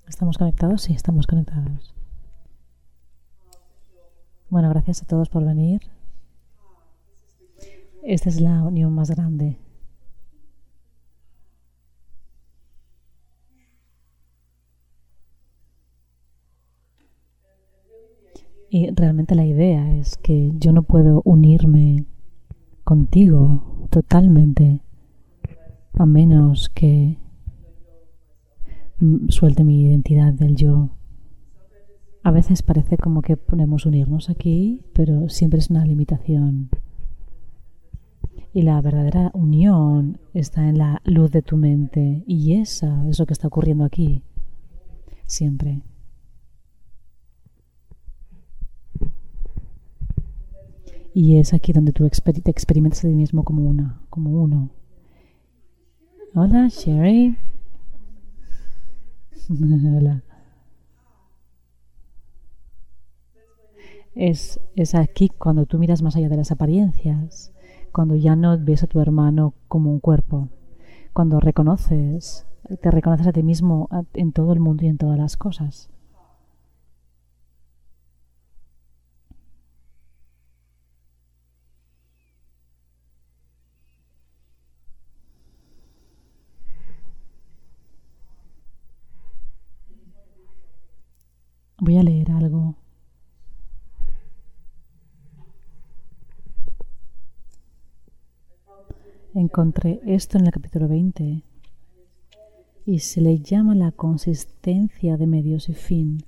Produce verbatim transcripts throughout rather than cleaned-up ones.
¿Estamos conectados? Sí, estamos conectados. Bueno, gracias a todos por venir. Esta es la unión más grande. Y realmente la idea es que yo no puedo unirme contigo totalmente a menos que suelte mi identidad del yo. A veces parece como que podemos unirnos aquí, pero siempre es una limitación. Y la verdadera unión está en la luz de tu mente, y esa es lo que está ocurriendo aquí, siempre. Y es aquí donde tú exper- te experimentas a ti mismo como una, como uno. Hola, Sherry. Hola. Es, es aquí cuando tú miras más allá de las apariencias, cuando ya no ves a tu hermano como un cuerpo, cuando reconoces, te reconoces a ti mismo en todo el mundo y en todas las cosas. Voy a leer algo. Encontré esto en el capítulo veinte y se le llama la consistencia de medios y fin.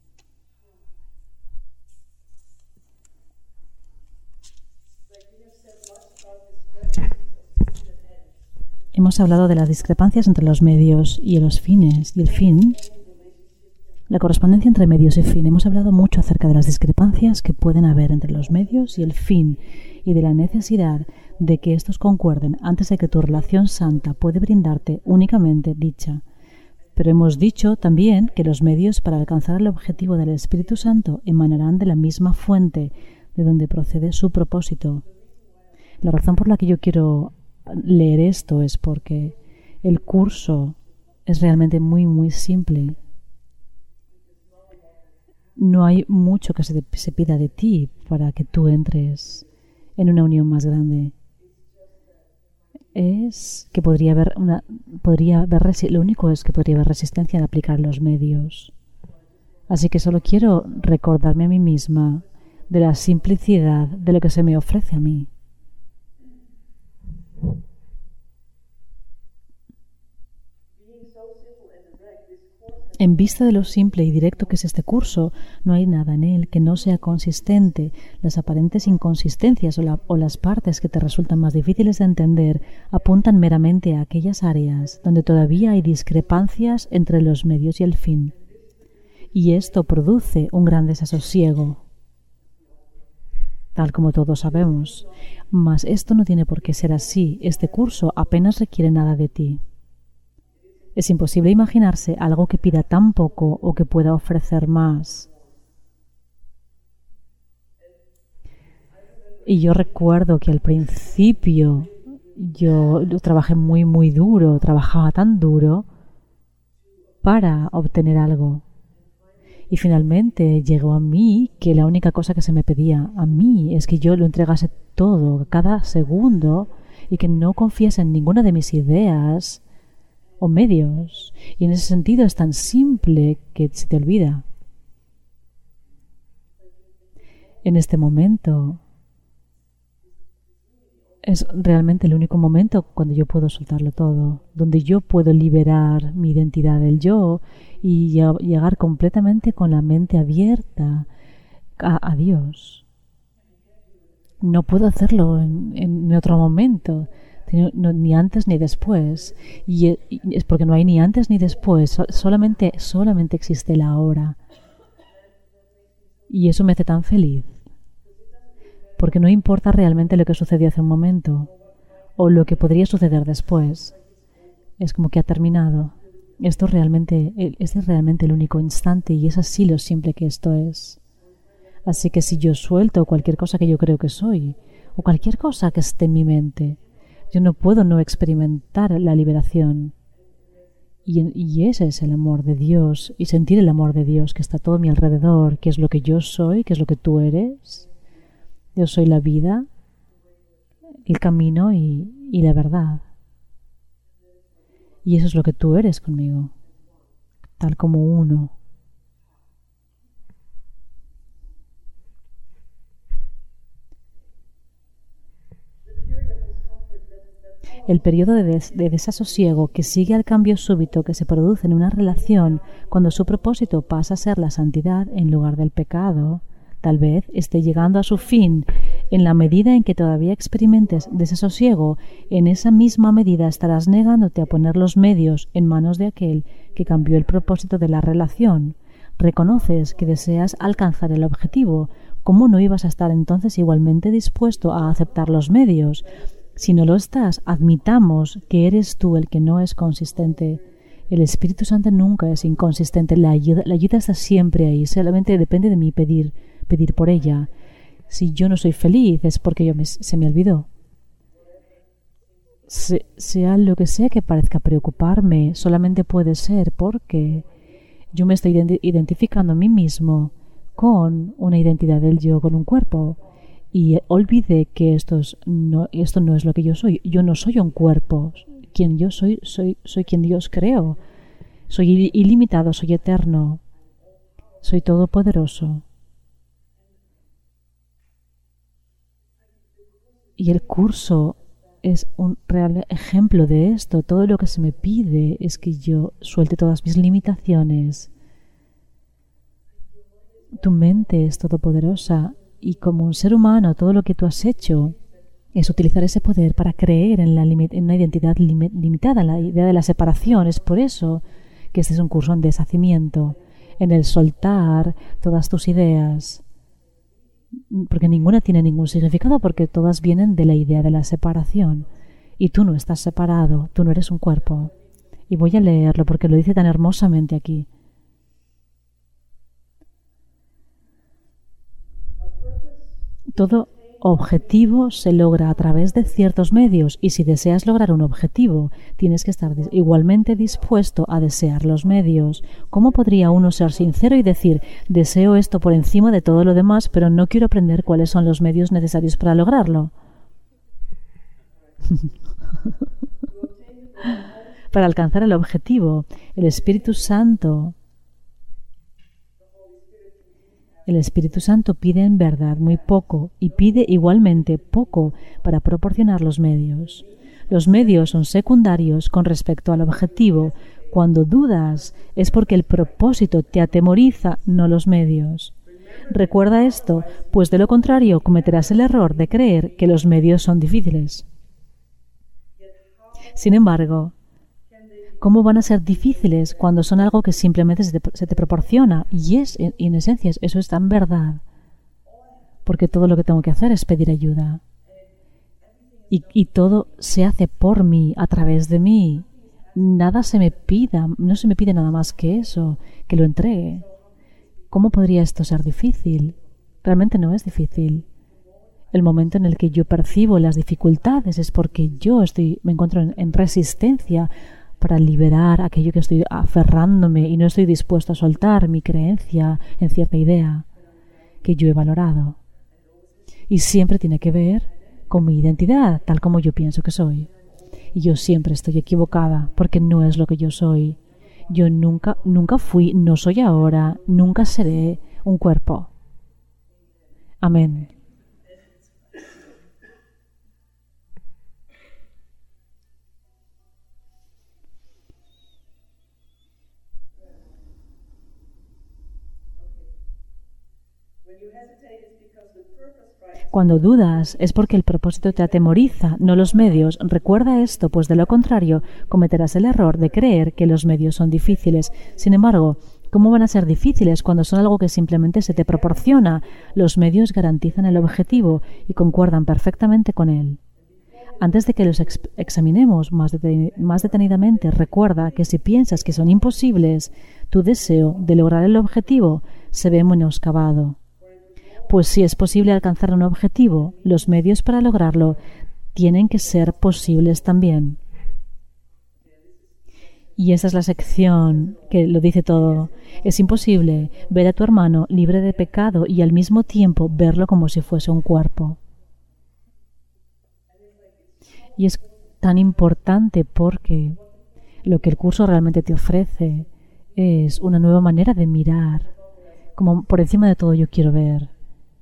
Hemos hablado de las discrepancias entre los medios y los fines y el fin. La correspondencia entre medios y fin. Hemos hablado mucho acerca de las discrepancias que pueden haber entre los medios y el fin y de la necesidad de que estos concuerden antes de que tu relación santa puede brindarte únicamente dicha. Pero hemos dicho también que los medios para alcanzar el objetivo del Espíritu Santo emanarán de la misma fuente de donde procede su propósito. La razón por la que yo quiero leer esto es porque el curso es realmente muy, muy simple. No hay mucho que se, se pida de ti para que tú entres en una unión más grande. Es que podría haber una, podría haber resi- lo único es que podría haber resistencia en aplicar los medios. Así que solo quiero recordarme a mí misma de la simplicidad de lo que se me ofrece a mí. En vista de lo simple y directo que es este curso, no hay nada en él que no sea consistente. Las aparentes inconsistencias o, la, o las partes que te resultan más difíciles de entender apuntan meramente a aquellas áreas donde todavía hay discrepancias entre los medios y el fin. Y esto produce un gran desasosiego, tal como todos sabemos. Mas esto no tiene por qué ser así. Este curso apenas requiere nada de ti. Es imposible imaginarse algo que pida tan poco o que pueda ofrecer más. Y yo recuerdo que al principio yo, yo trabajé muy, muy duro, trabajaba tan duro para obtener algo. Y finalmente llegó a mí que la única cosa que se me pedía a mí es que yo lo entregase todo, cada segundo, y que no confiese en ninguna de mis ideas o medios, y en ese sentido es tan simple que se te olvida. En este momento es realmente el único momento cuando yo puedo soltarlo todo, donde yo puedo liberar mi identidad del yo y llegar completamente con la mente abierta a, a Dios. No puedo hacerlo en, en otro momento. No, ni antes ni después, y es porque no hay ni antes ni después, solamente, solamente existe la ahora, y eso me hace tan feliz, porque no importa realmente lo que sucedió hace un momento o lo que podría suceder después, es como que ha terminado. Esto realmente, este es realmente el único instante, y es así lo simple que esto es. Así que si yo suelto cualquier cosa que yo creo que soy, o cualquier cosa que esté en mi mente, yo no puedo no experimentar la liberación. Y, y ese es el amor de Dios, y sentir el amor de Dios que está todo a mi alrededor, que es lo que yo soy, que es lo que tú eres. Yo soy la vida, el camino y, y la verdad. Y eso es lo que tú eres conmigo, tal como uno. El periodo de, des de desasosiego que sigue al cambio súbito que se produce en una relación cuando su propósito pasa a ser la santidad en lugar del pecado, tal vez esté llegando a su fin. En la medida en que todavía experimentes desasosiego, en esa misma medida estarás negándote a poner los medios en manos de aquel que cambió el propósito de la relación. Reconoces que deseas alcanzar el objetivo. ¿Cómo no ibas a estar entonces igualmente dispuesto a aceptar los medios? Si no lo estás, admitamos que eres tú el que no es consistente. El Espíritu Santo nunca es inconsistente. La ayuda, la ayuda está siempre ahí. Solamente depende de mí pedir, pedir por ella. Si yo no soy feliz es porque yo me, se me olvidó. Se, sea lo que sea que parezca preocuparme, solamente puede ser porque yo me estoy identificando a mí mismo con una identidad del yo, con un cuerpo. Y olvidé que esto, es, no, esto no es lo que yo soy. Yo no soy un cuerpo. Quien yo soy, soy, soy quien Dios creó. Soy ilimitado, soy eterno. Soy todopoderoso. Y el curso es un real ejemplo de esto. Todo lo que se me pide es que yo suelte todas mis limitaciones. Tu mente es todopoderosa. Y como un ser humano, todo lo que tú has hecho es utilizar ese poder para creer en, la en una identidad lim limitada, en la idea de la separación. Es por eso que este es un curso en deshacimiento, en el soltar todas tus ideas, porque ninguna tiene ningún significado, porque todas vienen de la idea de la separación. Y tú no estás separado, tú no eres un cuerpo. Y voy a leerlo porque lo dice tan hermosamente aquí. Todo objetivo se logra a través de ciertos medios y si deseas lograr un objetivo, tienes que estar igualmente dispuesto a desear los medios. ¿Cómo podría uno ser sincero y decir, deseo esto por encima de todo lo demás, pero no quiero aprender cuáles son los medios necesarios para lograrlo? Para alcanzar el objetivo, el Espíritu Santo El Espíritu Santo pide en verdad muy poco y pide igualmente poco para proporcionar los medios. Los medios son secundarios con respecto al objetivo. Cuando dudas es porque el propósito te atemoriza, no los medios. Recuerda esto, pues de lo contrario cometerás el error de creer que los medios son difíciles. Sin embargo, ¿cómo van a ser difíciles cuando son algo que simplemente se te, se te proporciona? Y es, en, en esencia, eso es tan verdad. Porque todo lo que tengo que hacer es pedir ayuda. Y, y todo se hace por mí, a través de mí. Nada se me pida, no se me pide nada más que eso, que lo entregue. ¿Cómo podría esto ser difícil? Realmente no es difícil. El momento en el que yo percibo las dificultades es porque yo estoy, me encuentro en, en resistencia para liberar aquello que estoy aferrándome y no estoy dispuesto a soltar mi creencia en cierta idea que yo he valorado. Y siempre tiene que ver con mi identidad, tal como yo pienso que soy. Y yo siempre estoy equivocada porque no es lo que yo soy. Yo nunca, nunca fui, no soy ahora, nunca seré un cuerpo. Amén. Cuando dudas es porque el propósito te atemoriza, no los medios. Recuerda esto, pues de lo contrario cometerás el error de creer que los medios son difíciles. Sin embargo, ¿cómo van a ser difíciles cuando son algo que simplemente se te proporciona? Los medios garantizan el objetivo y concuerdan perfectamente con él. Antes de que los ex examinemos más, deten más detenidamente, recuerda que si piensas que son imposibles, tu deseo de lograr el objetivo se ve menoscabado. Pues si es posible alcanzar un objetivo, los medios para lograrlo tienen que ser posibles también. Y esa es la sección que lo dice todo. Es imposible ver a tu hermano libre de pecado y al mismo tiempo verlo como si fuese un cuerpo. Y es tan importante porque lo que el curso realmente te ofrece es una nueva manera de mirar. Como por encima de todo yo quiero ver.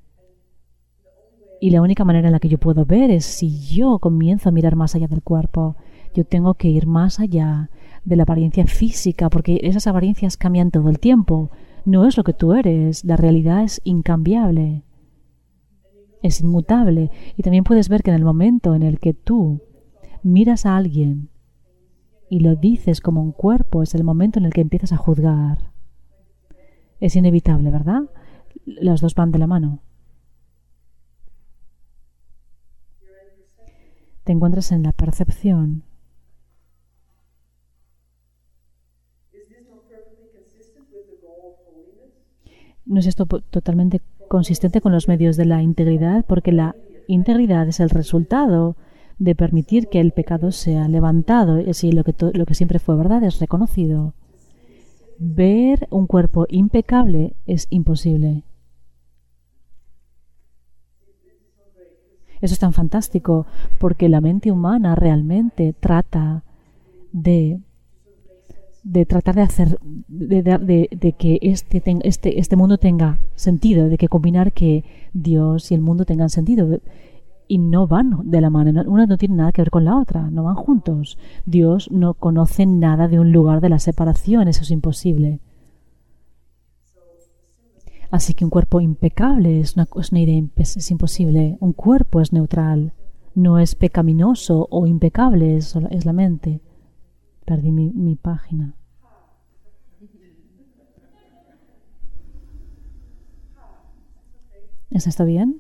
Y la única manera en la que yo puedo ver es si yo comienzo a mirar más allá del cuerpo. Yo tengo que ir más allá de la apariencia física, porque esas apariencias cambian todo el tiempo. No es lo que tú eres. La realidad es incambiable. Es inmutable. Y también puedes ver que en el momento en el que tú miras a alguien y lo dices como un cuerpo, es el momento en el que empiezas a juzgar. Es inevitable, ¿verdad? Las dos van de la mano. Te encuentras en la percepción. ¿No es esto totalmente consistente con los medios de la integridad? Porque la integridad es el resultado de permitir que el pecado sea levantado. Es decir, lo que, lo que siempre fue verdad es reconocido. Ver un cuerpo impecable es imposible. Eso es tan fantástico porque la mente humana realmente trata de de tratar de hacer de, de, de que este, ten, este este mundo tenga sentido, de que combinar que Dios y el mundo tengan sentido, y no van de la mano. Una no tiene nada que ver con la otra, no van juntos. Dios no conoce nada de un lugar de la separación, eso es imposible. Así que un cuerpo impecable es una, es una idea, es imposible. Un cuerpo es neutral, no es pecaminoso o impecable, es, es la mente. Perdí mi, mi página. ¿Eso está bien?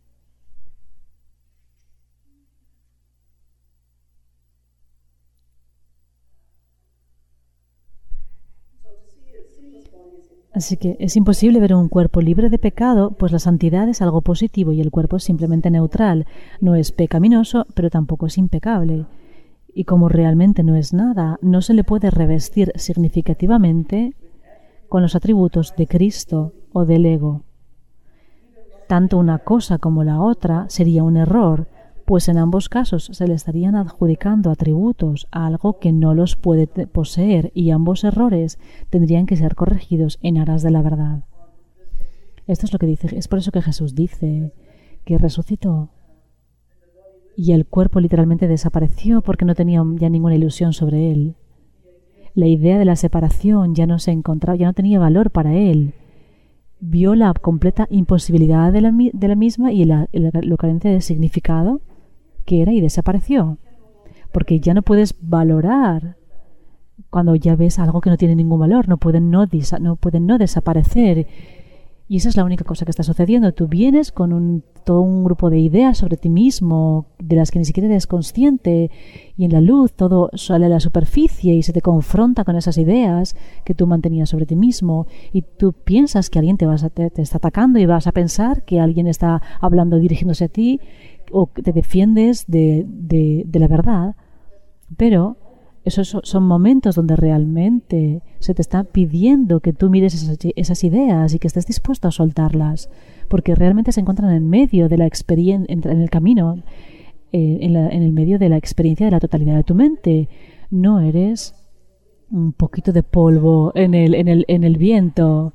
Así que es imposible ver un cuerpo libre de pecado, pues la santidad es algo positivo y el cuerpo es simplemente neutral. No es pecaminoso, pero tampoco es impecable. Y como realmente no es nada, no se le puede revestir significativamente con los atributos de Cristo o del ego. Tanto una cosa como la otra sería un error, pues en ambos casos se le estarían adjudicando atributos a algo que no los puede poseer, y ambos errores tendrían que ser corregidos en aras de la verdad. Esto es lo que dice, es por eso que Jesús dice que resucitó y el cuerpo literalmente desapareció porque no tenía ya ninguna ilusión sobre él. La idea de la separación ya no se encontraba, ya no tenía valor para él. Vio la completa imposibilidad de la, de la misma y la, la, lo carente de significado que era, y desapareció. Porque ya no puedes valorar cuando ya ves algo que no tiene ningún valor, no pueden no, no, pueden no desaparecer. Y esa es la única cosa que está sucediendo. Tú vienes con un, todo un grupo de ideas sobre ti mismo, de las que ni siquiera eres consciente, y en la luz todo sale a la superficie y se te confronta con esas ideas que tú mantenías sobre ti mismo, y tú piensas que alguien te, vas a, te, te está atacando y vas a pensar que alguien está hablando, dirigiéndose a ti, o que te defiendes de, de, de la verdad. Pero esos son momentos donde realmente se te está pidiendo que tú mires esas, esas ideas y que estés dispuesto a soltarlas, porque realmente se encuentran en medio de la experiencia, en el camino, eh, en, la, en el medio de la experiencia de la totalidad de tu mente. No eres un poquito de polvo en el, en el, en el viento.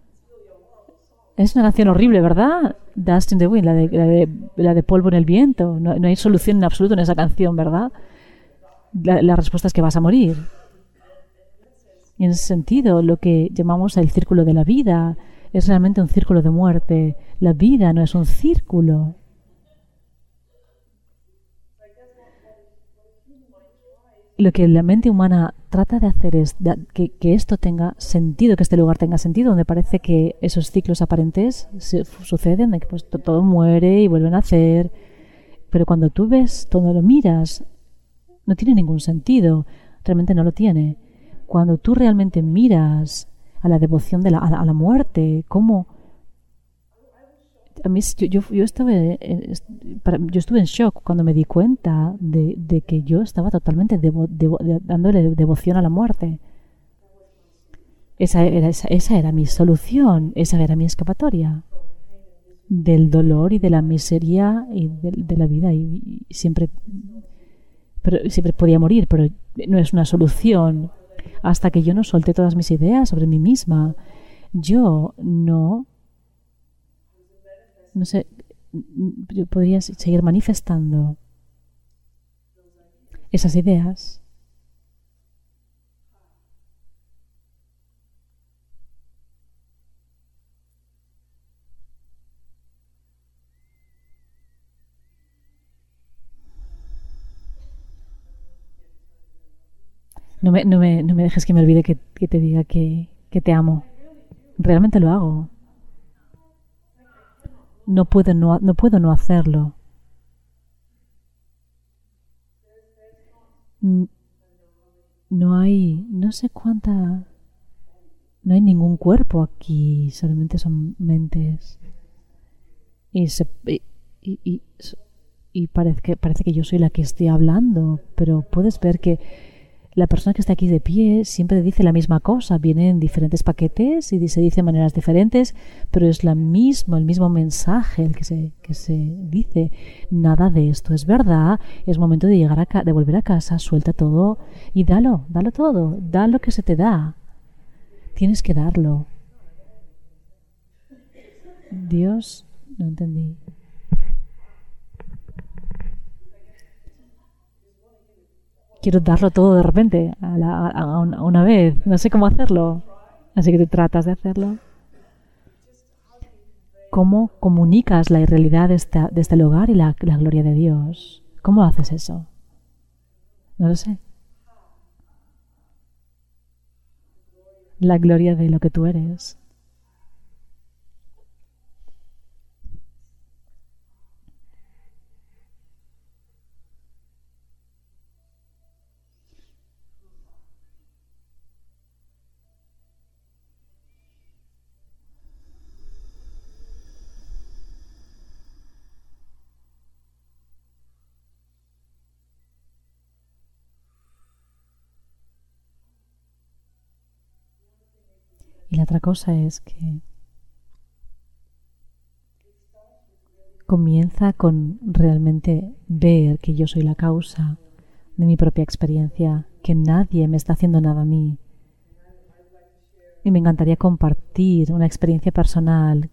Es una canción horrible, ¿verdad? Dust in the Wind, la de, la de, la de polvo en el viento. No, no hay solución en absoluto en esa canción, ¿verdad? La, la respuesta es que vas a morir. Y en ese sentido, lo que llamamos el círculo de la vida es realmente un círculo de muerte. La vida no es un círculo. Lo que la mente humana trata de hacer es de, que, que esto tenga sentido, que este lugar tenga sentido, donde parece que esos ciclos aparentes se, suceden, de que pues, todo muere y vuelve a nacer. Pero cuando tú ves, todo lo miras, no tiene ningún sentido, realmente no lo tiene. Cuando tú realmente miras a la devoción de la, a, la, a la muerte, ¿cómo a mí yo, yo, yo, estuve, yo estuve en shock cuando me di cuenta de, de que yo estaba totalmente devo, devo, de, dándole devoción a la muerte. Esa era, esa, esa era mi solución, esa era mi escapatoria del dolor y de la miseria y de, de la vida. Y, y siempre, pero siempre podía morir, pero no es una solución. Hasta que yo no solté todas mis ideas sobre mí misma, yo no, no sé, yo podría seguir manifestando esas ideas. No me, no me, no me dejes que me olvide que, que te diga que, que te amo. Realmente lo hago. No puedo no, no puedo no hacerlo. No hay, no sé cuánta, no hay ningún cuerpo aquí, solamente son mentes. Y, se, y, y, y parece, que, parece que yo soy la que estoy hablando, pero puedes ver que la persona que está aquí de pie siempre dice la misma cosa, viene en diferentes paquetes y se dice de maneras diferentes, pero es la misma, el mismo mensaje el que se, que se dice. Nada de esto es verdad, es momento de llegar a ca- de volver a casa, suelta todo y dalo, dalo todo, da lo que se te da. Tienes que darlo. Dios, no entendí. Quiero darlo todo de repente, a, la, a, una, a una vez. No sé cómo hacerlo. Así que tú tratas de hacerlo. ¿Cómo comunicas la irrealidad de, esta, de este lugar y la, la gloria de Dios? ¿Cómo haces eso? No lo sé. La gloria de lo que tú eres. Y la otra cosa es que comienza con realmente ver que yo soy la causa de mi propia experiencia, que nadie me está haciendo nada a mí. Y me encantaría compartir una experiencia personal,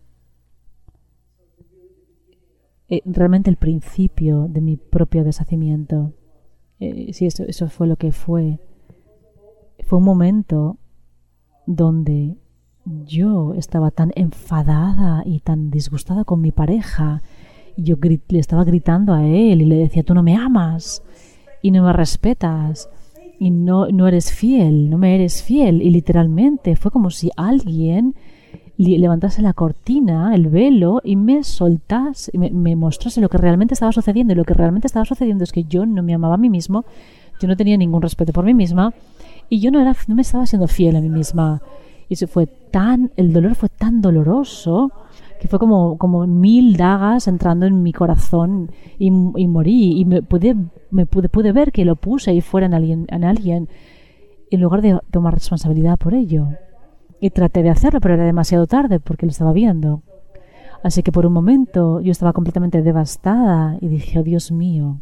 eh, realmente el principio de mi propio deshacimiento. Eh, sí, eso, eso fue lo que fue. Fue un momento donde yo estaba tan enfadada y tan disgustada con mi pareja. Y yo grit- le estaba gritando a él y le decía, tú no me amas y no me respetas y no, no eres fiel, no me eres fiel. Y literalmente fue como si alguien levantase la cortina, el velo, y me soltase, me, me mostrase lo que realmente estaba sucediendo. Y lo que realmente estaba sucediendo es que yo no me amaba a mí mismo, yo no tenía ningún respeto por mí misma y yo no, era, no me estaba siendo fiel a mí misma. Y eso fue tan, el dolor fue tan doloroso que fue como, como mil dagas entrando en mi corazón y, y morí. Y me pude, me pude, pude ver que lo puse ahí fuera en alguien, en alguien en lugar de tomar responsabilidad por ello. Y traté de hacerlo, pero era demasiado tarde porque lo estaba viendo. Así que por un momento yo estaba completamente devastada y dije, oh Dios mío.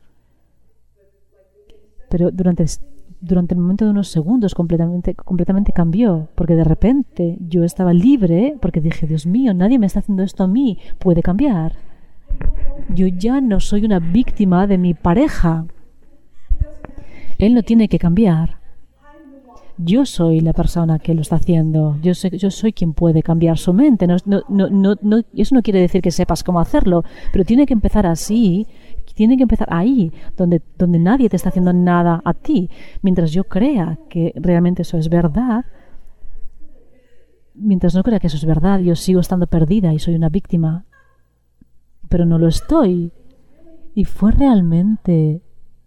Pero durante, durante el momento de unos segundos completamente, completamente cambió, porque de repente yo estaba libre, porque dije, Dios mío, nadie me está haciendo esto a mí, puede cambiar. Yo ya no soy una víctima de mi pareja. Él no tiene que cambiar. Yo soy la persona que lo está haciendo. Yo soy, yo soy quien puede cambiar su mente. No, no, no, no, eso no quiere decir que sepas cómo hacerlo, pero tiene que empezar así. Tiene que empezar ahí, donde, donde nadie te está haciendo nada a ti. Mientras yo crea que realmente eso es verdad, mientras no crea que eso es verdad, yo sigo estando perdida y soy una víctima. Pero no lo estoy. Y fue realmente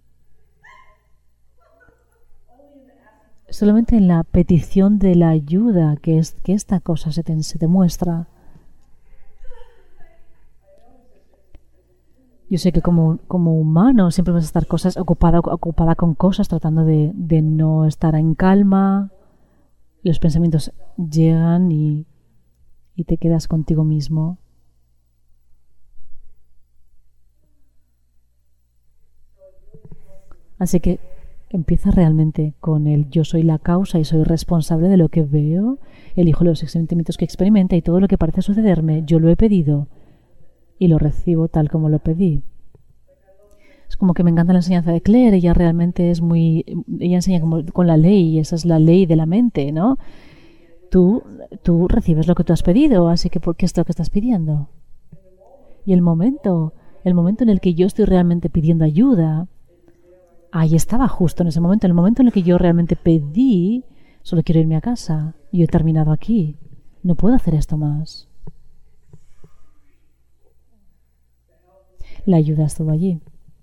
solamente en la petición de la ayuda que, es, que esta cosa se te, se te muestra. Yo sé que como, como humano siempre vas a estar cosas ocupada, ocupada con cosas, tratando de, de no estar en calma. Los pensamientos llegan y, y te quedas contigo mismo. Así que empieza realmente con el yo soy la causa y soy responsable de lo que veo, elijo los sentimientos que experimenta y todo lo que parece sucederme, yo lo he pedido y lo recibo tal como lo pedí. Es como que me encanta la enseñanza de Claire, ella realmente es muy... Ella enseña como con la ley, esa es la ley de la mente, ¿no? Tú, tú recibes lo que tú has pedido, así que ¿por qué es lo que estás pidiendo? Y el momento, el momento en el que yo estoy realmente pidiendo ayuda, ahí estaba justo en ese momento, en el momento en el que yo realmente pedí, solo quiero irme a casa, yo he terminado aquí, no puedo hacer esto más. La ayuda estuvo allí.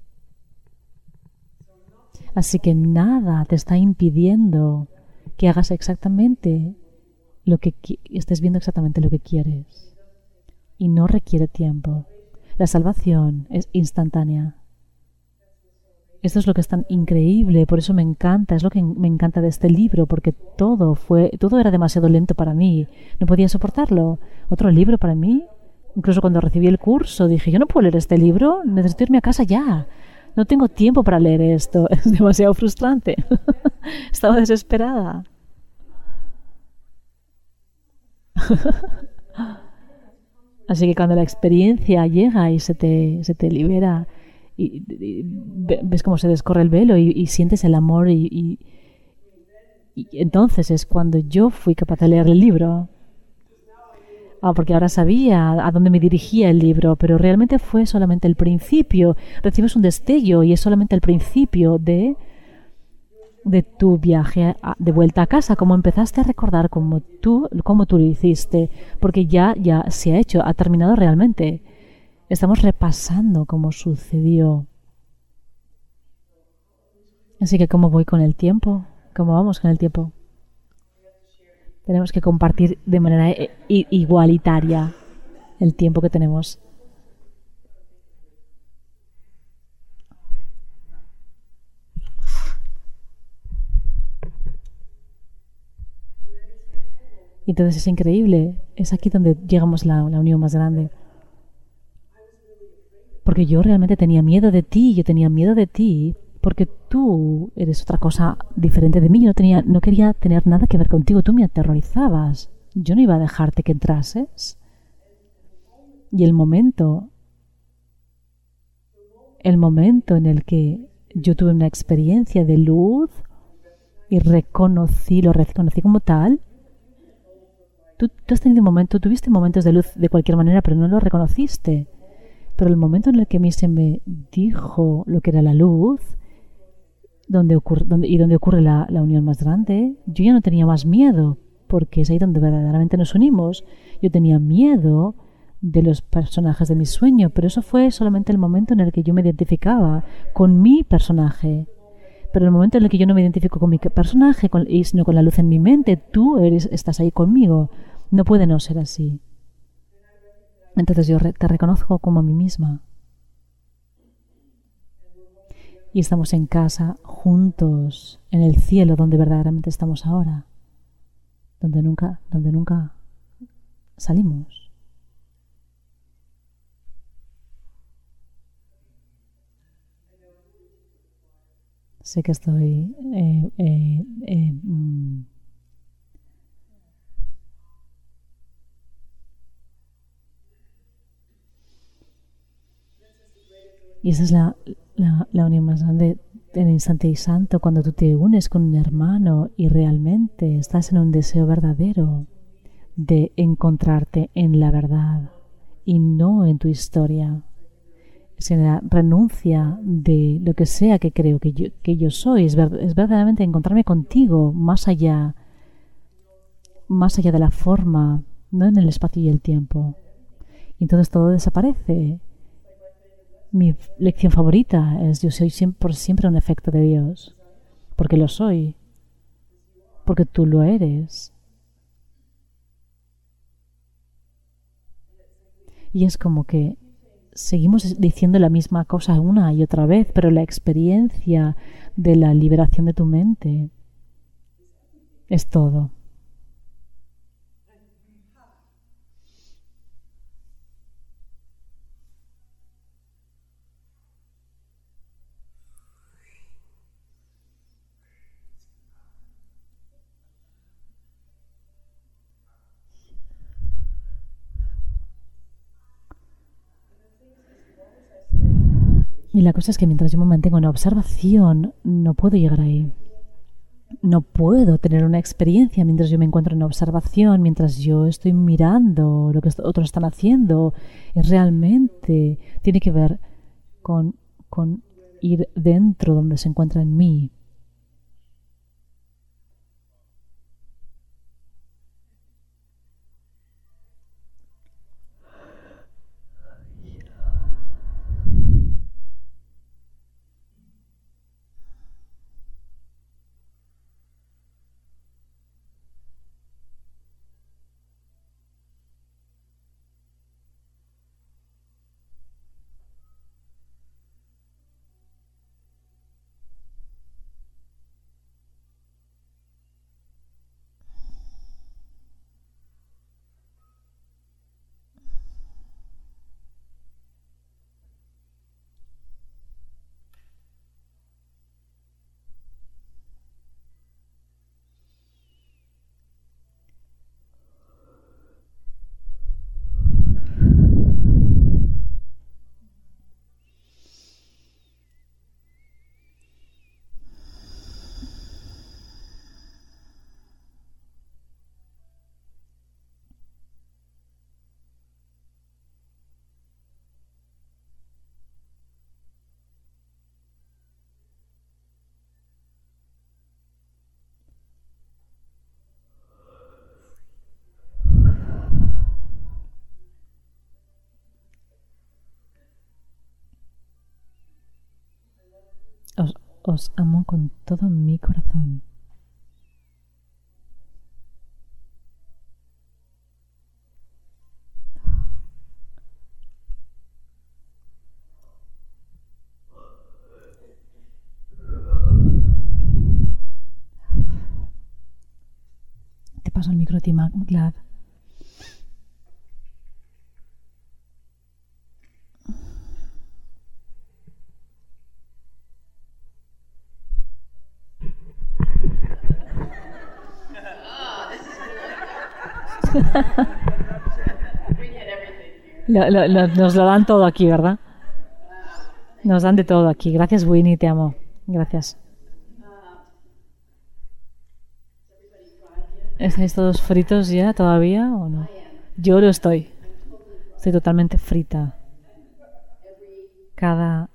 Así que nada te está impidiendo que hagas exactamente lo que estés viendo exactamente lo que quieres. Y no requiere tiempo. La salvación es instantánea. Esto es lo que es tan increíble, por eso me encanta, es lo que me encanta de este libro, porque todo fue, todo era demasiado lento para mí. No podía soportarlo. Otro libro para mí. Incluso cuando recibí el curso dije, yo no puedo leer este libro, necesito irme a casa ya. No tengo tiempo para leer esto. Es demasiado frustrante. Estaba desesperada. Así que cuando la experiencia llega y se te, se te libera y, y ves cómo se descorre el velo y, y sientes el amor y, y, y entonces es cuando yo fui capaz de leer el libro. Ah, porque ahora sabía a dónde me dirigía el libro, pero realmente fue solamente el principio. Recibes un destello y es solamente el principio de, de tu viaje a, de vuelta a casa, como empezaste a recordar cómo tú, cómo tú lo hiciste, porque ya, ya se ha hecho, ha terminado realmente. Estamos repasando cómo sucedió. Así que, ¿cómo voy con el tiempo? ¿Cómo vamos con el tiempo? Tenemos que compartir de manera igualitaria el tiempo que tenemos. Y entonces es increíble. Es aquí donde llegamos a la, la unión más grande. Porque yo realmente tenía miedo de ti. Yo tenía miedo de ti. Porque tú eres otra cosa diferente de mí. Yo no, tenía, no quería tener nada que ver contigo. Tú me aterrorizabas. Yo no iba a dejarte que entrases. Y el momento, el momento en el que yo tuve una experiencia de luz y reconocí, lo reconocí como tal, tú, tú has tenido un momento, tuviste momentos de luz de cualquier manera, pero no lo reconociste. Pero el momento en el que a mí se me dijo lo que era la luz, donde ocurre, donde, y donde ocurre la, la unión más grande, yo ya no tenía más miedo, porque es ahí donde verdaderamente nos unimos. Yo tenía miedo de los personajes de mi sueño, pero eso fue solamente el momento en el que yo me identificaba con mi personaje. Pero el momento en el que yo no me identifico con mi personaje, con, sino con la luz en mi mente, tú eres, estás ahí conmigo. No puede no ser así. Entonces yo re, te reconozco como a mí misma. Y estamos en casa, juntos, en el cielo, donde verdaderamente estamos ahora. Donde nunca, donde nunca salimos. Sé que estoy... Eh, eh, eh, mm, y esa es la, la, la unión más grande en el instante y santo, cuando tú te unes con un hermano y realmente estás en un deseo verdadero de encontrarte en la verdad y no en tu historia. Es la renuncia de lo que sea que creo que yo, que yo soy. Es, ver, es verdaderamente encontrarme contigo más allá, más allá de la forma, no en el espacio y el tiempo. Y entonces todo desaparece. Mi lección favorita es yo soy siempre, por siempre un efecto de Dios. Porque lo soy. Porque tú lo eres. Y es como que seguimos diciendo la misma cosa una y otra vez, pero la experiencia de la liberación de tu mente es todo. Y la cosa es que mientras yo me mantengo en observación, no puedo llegar ahí. No puedo tener una experiencia mientras yo me encuentro en observación, mientras yo estoy mirando lo que otros están haciendo. Es realmente, tiene que ver con, con ir dentro donde se encuentra en mí. Os, os amo con todo mi corazón. Te paso el micro a ti, Glad. lo, lo, lo, nos lo dan todo aquí, ¿verdad? Nos dan de todo aquí. Gracias, Winnie, te amo. Gracias. ¿Estáis todos fritos ya todavía o no? Yo lo estoy. Estoy totalmente frita. Cada,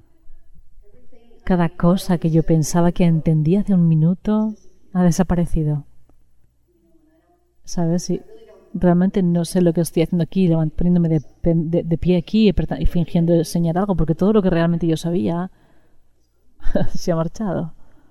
cada cosa que yo pensaba que entendía hace un minuto ha desaparecido. ¿Sabes? Y realmente no sé lo que estoy haciendo aquí, poniéndome de, de, de pie aquí y, y fingiendo enseñar algo, porque todo lo que realmente yo sabía se ha marchado.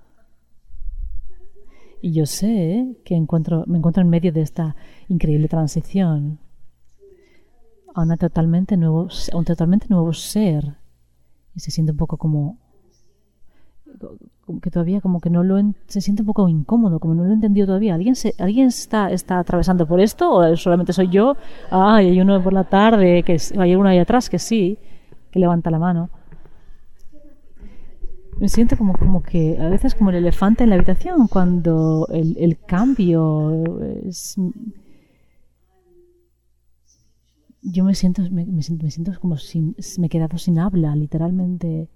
Y yo sé que encuentro, me encuentro en medio de esta increíble transición a una totalmente nuevo, a un totalmente nuevo ser. Y se siente un poco como, como que todavía como que no lo en, se siente un poco incómodo, como no lo he entendido todavía. ¿Alguien se, alguien está, está atravesando por esto o solamente soy yo? Ah, y hay uno por la tarde, que hay uno ahí atrás que sí, que levanta la mano. Me siento como, como que a veces como el elefante en la habitación cuando el, el cambio es... Yo me siento, me, me siento, me siento como sin, me he quedado sin habla, literalmente.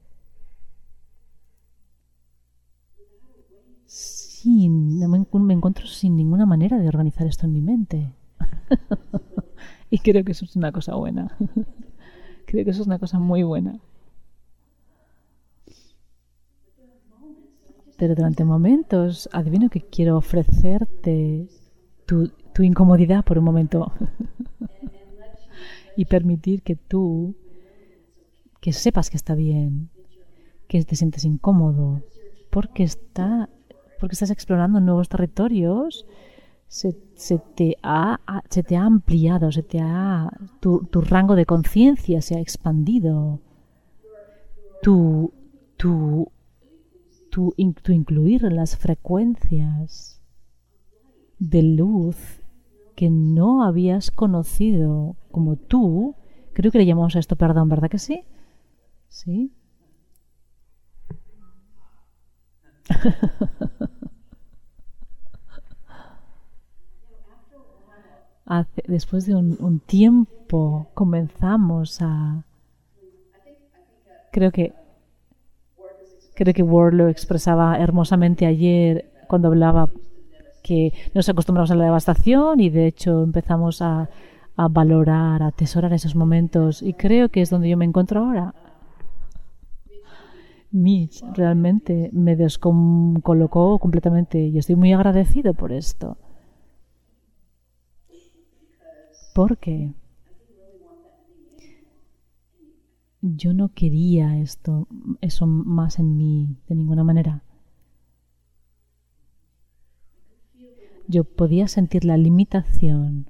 Sin, me, me encuentro sin ninguna manera de organizar esto en mi mente. Y creo que eso es una cosa buena. Creo que eso es una cosa muy buena. Pero durante momentos adivino que quiero ofrecerte tu, tu incomodidad por un momento y permitir que tú, que sepas que está bien, que te sientes incómodo, porque, está, porque estás explorando nuevos territorios se, se, te, ha, se te ha ampliado, se te ha, tu, tu rango de conciencia se ha expandido. Tu, tu, tu, in, tu incluir en las frecuencias de luz que no habías conocido como tú, creo que le llamamos a esto perdón, ¿verdad que sí? Sí. Hace, después de un, un tiempo comenzamos a creo que creo que Ward lo expresaba hermosamente ayer cuando hablaba que nos acostumbramos a la devastación y de hecho empezamos a, a valorar, a atesorar esos momentos y creo que es donde yo me encuentro ahora. Mitch realmente me descolocó completamente y estoy muy agradecido por esto. Porque yo no quería esto, eso más en mí de ninguna manera. Yo podía sentir la limitación.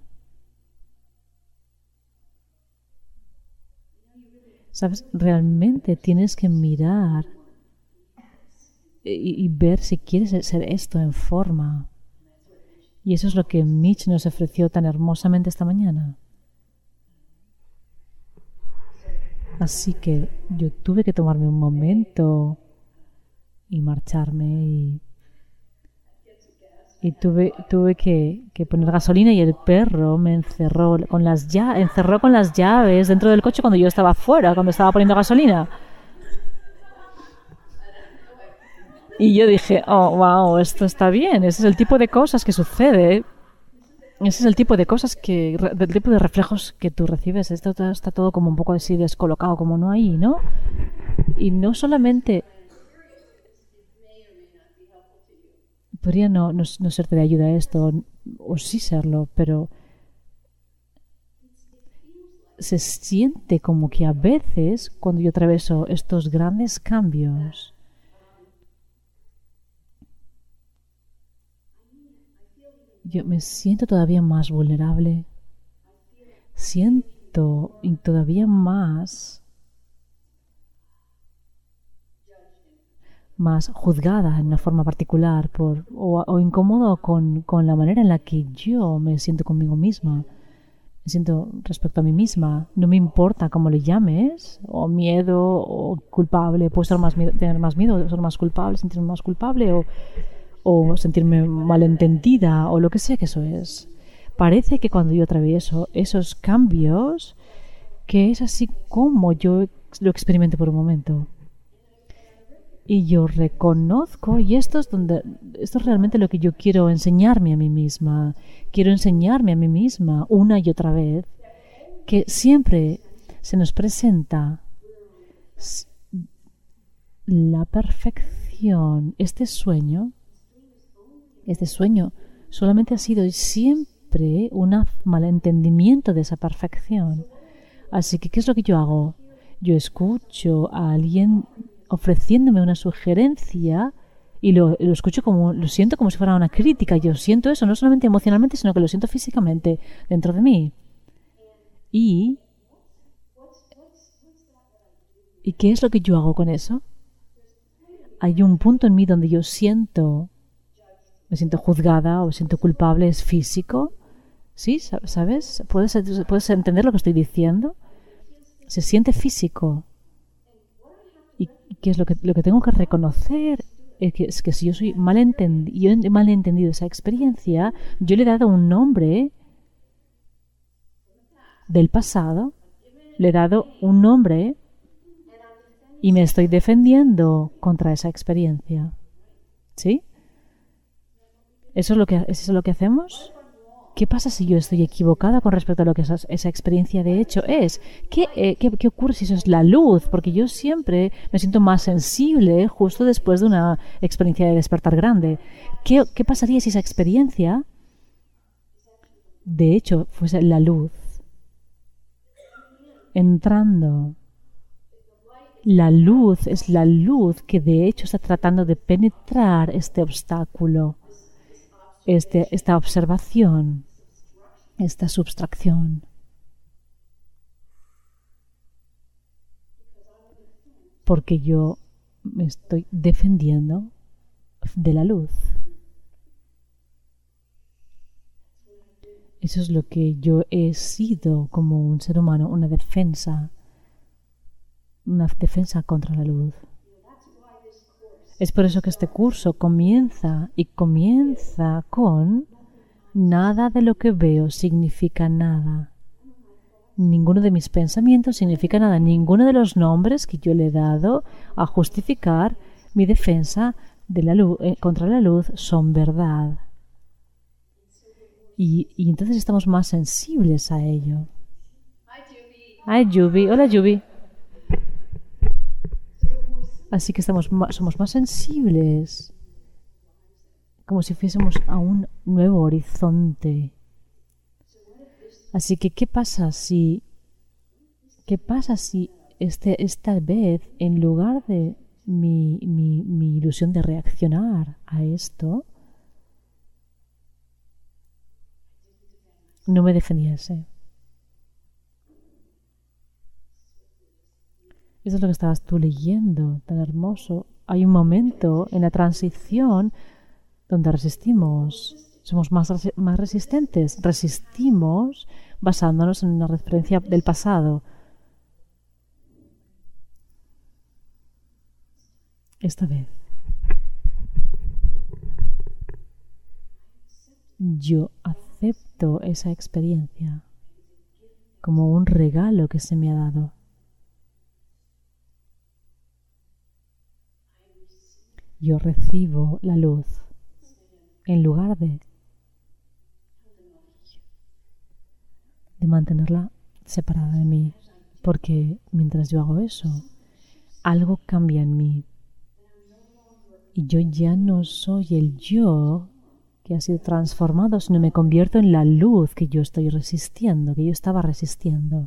¿Sabes? Realmente tienes que mirar y, y ver si quieres ser esto en forma. Y eso es lo que Mitch nos ofreció tan hermosamente esta mañana. Así que yo tuve que tomarme un momento y marcharme y, y tuve, tuve que, que poner gasolina y el perro me encerró con las llaves, encerró con las llaves dentro del coche cuando yo estaba fuera, cuando estaba poniendo gasolina. Y yo dije, oh, wow, esto está bien. Ese es el tipo de cosas que sucede. Ese es el tipo de cosas que, del tipo de reflejos que tú recibes. Esto está todo como un poco así descolocado, como no hay, ¿no? Y no solamente podría no, no, no serte de ayuda esto, o sí serlo, pero se siente como que a veces cuando yo atraveso estos grandes cambios, yo me siento todavía más vulnerable. Siento todavía más más juzgada en una forma particular por, o, o incómodo con, con la manera en la que yo me siento conmigo misma. Me siento respecto a mí misma. No me importa cómo le llames, o miedo, o culpable. Puedo ser más miedo, tener más miedo, ser más culpable, sentirme más culpable, o o sentirme malentendida o lo que sea que eso es. Parece que cuando yo atravieso esos cambios, que es así como yo lo experimento por un momento. Y yo reconozco, y esto es donde esto es realmente lo que yo quiero enseñarme a mí misma. Quiero enseñarme a mí misma una y otra vez que siempre se nos presenta la perfección, este sueño. Este sueño solamente ha sido siempre un malentendimiento de esa perfección. Así que, ¿qué es lo que yo hago? Yo escucho a alguien ofreciéndome una sugerencia y lo, lo escucho como, lo siento como si fuera una crítica. Yo siento eso no solamente emocionalmente, sino que lo siento físicamente dentro de mí. Y, ¿y qué es lo que yo hago con eso? Hay un punto en mí donde yo siento me siento juzgada o me siento culpable, es físico. ¿Sí? ¿Sabes? ¿Puedes, ¿Puedes entender lo que estoy diciendo? Se siente físico. ¿Y qué es lo que, lo que tengo que reconocer? Es que, es que si yo soy malentendido, yo he malentendido esa experiencia, yo le he dado un nombre del pasado, le he dado un nombre y me estoy defendiendo contra esa experiencia. ¿Sí? ¿Eso es lo que, ¿eso es lo que hacemos? ¿Qué pasa si yo estoy equivocada con respecto a lo que esa, esa experiencia de hecho es? ¿Qué, eh, qué, ¿Qué ocurre si eso es la luz? Porque yo siempre me siento más sensible justo después de una experiencia de despertar grande. ¿Qué, qué pasaría si esa experiencia de hecho fuese la luz? Entrando. La luz es la luz que de hecho está tratando de penetrar este obstáculo. este, esta observación, esta subtracción. Porque yo me estoy defendiendo de la luz. Eso es lo que yo he sido como un ser humano, una defensa, una defensa contra la luz. Es por eso que este curso comienza y comienza con nada de lo que veo significa nada. Ninguno de mis pensamientos significa nada. Ninguno de los nombres que yo le he dado a justificar mi defensa de la luz, eh, contra la luz son verdad. Y, y entonces estamos más sensibles a ello. Hi, Yubi. Hola, Yubi. Así que estamos más, somos más sensibles, como si fuésemos a un nuevo horizonte. Así que, ¿qué pasa si, qué pasa si este, esta vez, en lugar de mi, mi, mi ilusión de reaccionar a esto, no me defendiese? Eso es lo que estabas tú leyendo, tan hermoso. Hay un momento en la transición donde resistimos, somos más, más resistentes, resistimos basándonos en una referencia del pasado. Esta vez yo acepto esa experiencia como un regalo que se me ha dado. Yo recibo la luz en lugar de, de mantenerla separada de mí, porque mientras yo hago eso, algo cambia en mí y yo ya no soy el yo que ha sido transformado, sino me convierto en la luz que yo estoy resistiendo, que yo estaba resistiendo.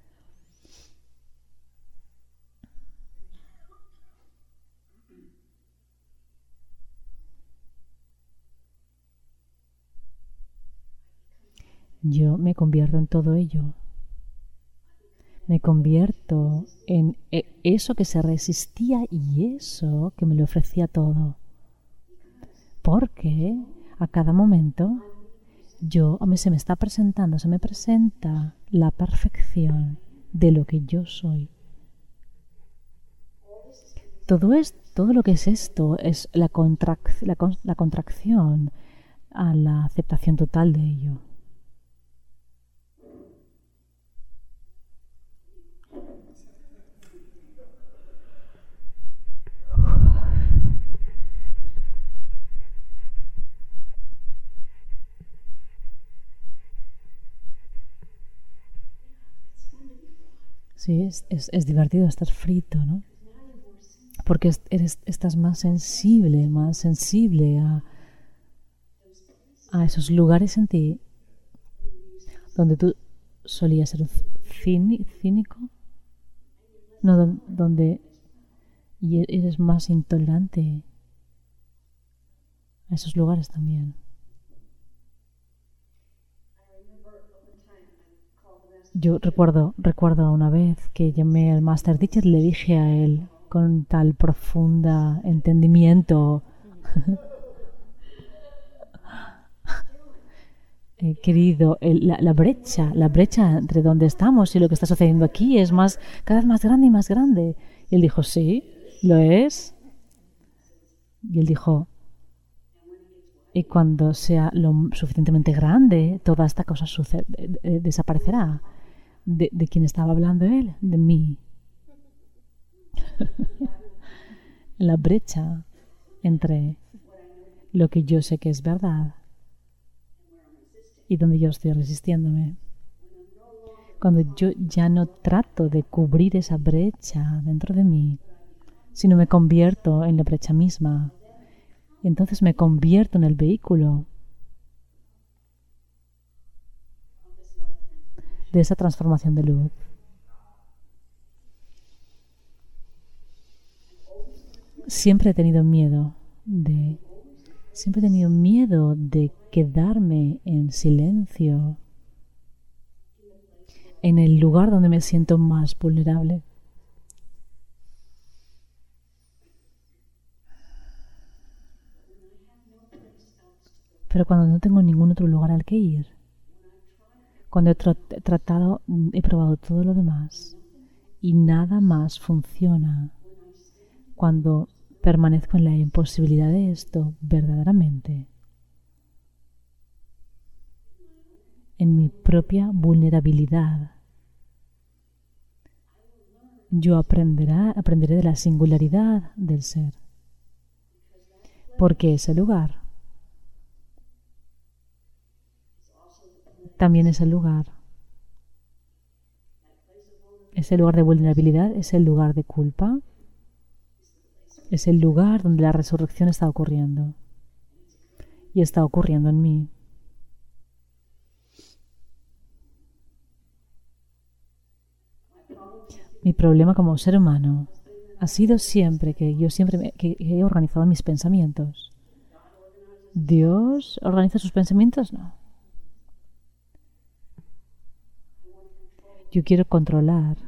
Yo me convierto en todo ello. Me convierto en eso que se resistía y eso que me lo ofrecía todo. Porque a cada momento yo, a mí se me está presentando, se me presenta la perfección de lo que yo soy. Todo, es, todo lo que es esto es la, contrac, la, la contracción a la aceptación total de ello. Sí, es, es, es divertido estar frito, ¿no? Porque eres, estás más sensible, más sensible a, a esos lugares en ti donde tú solías ser cínico, no, donde y eres más intolerante a esos lugares también. Yo recuerdo, recuerdo una vez que llamé al Master Teacher y le dije a él con tal profunda entendimiento, eh, querido, el, la, la brecha, la brecha entre donde estamos y lo que está sucediendo aquí es más, cada vez más grande y más grande. Y él dijo, sí, lo es. Y él dijo, y cuando sea lo suficientemente grande, toda esta cosa sucede, eh, desaparecerá. ¿De, ¿De quién estaba hablando él? De mí. La brecha entre lo que yo sé que es verdad y donde yo estoy resistiéndome. Cuando yo ya no trato de cubrir esa brecha dentro de mí, sino me convierto en la brecha misma. Y entonces me convierto en el vehículo de esa transformación de luz. Siempre he tenido miedo de Siempre he tenido miedo de quedarme en silencio en el lugar donde me siento más vulnerable. Pero cuando no tengo ningún otro lugar al que ir, cuando he tr- tratado, he probado todo lo demás y nada más funciona, cuando permanezco en la imposibilidad de esto verdaderamente, en mi propia vulnerabilidad, yo aprenderá, aprenderé de la singularidad del ser. Porque ese lugar también es el lugar. Ese lugar de vulnerabilidad es el lugar de culpa. Es el lugar donde la resurrección está ocurriendo. Y está ocurriendo en mí. Mi problema como ser humano ha sido siempre que yo siempre me, que he organizado mis pensamientos. ¿Dios organiza sus pensamientos? No. Yo quiero controlar.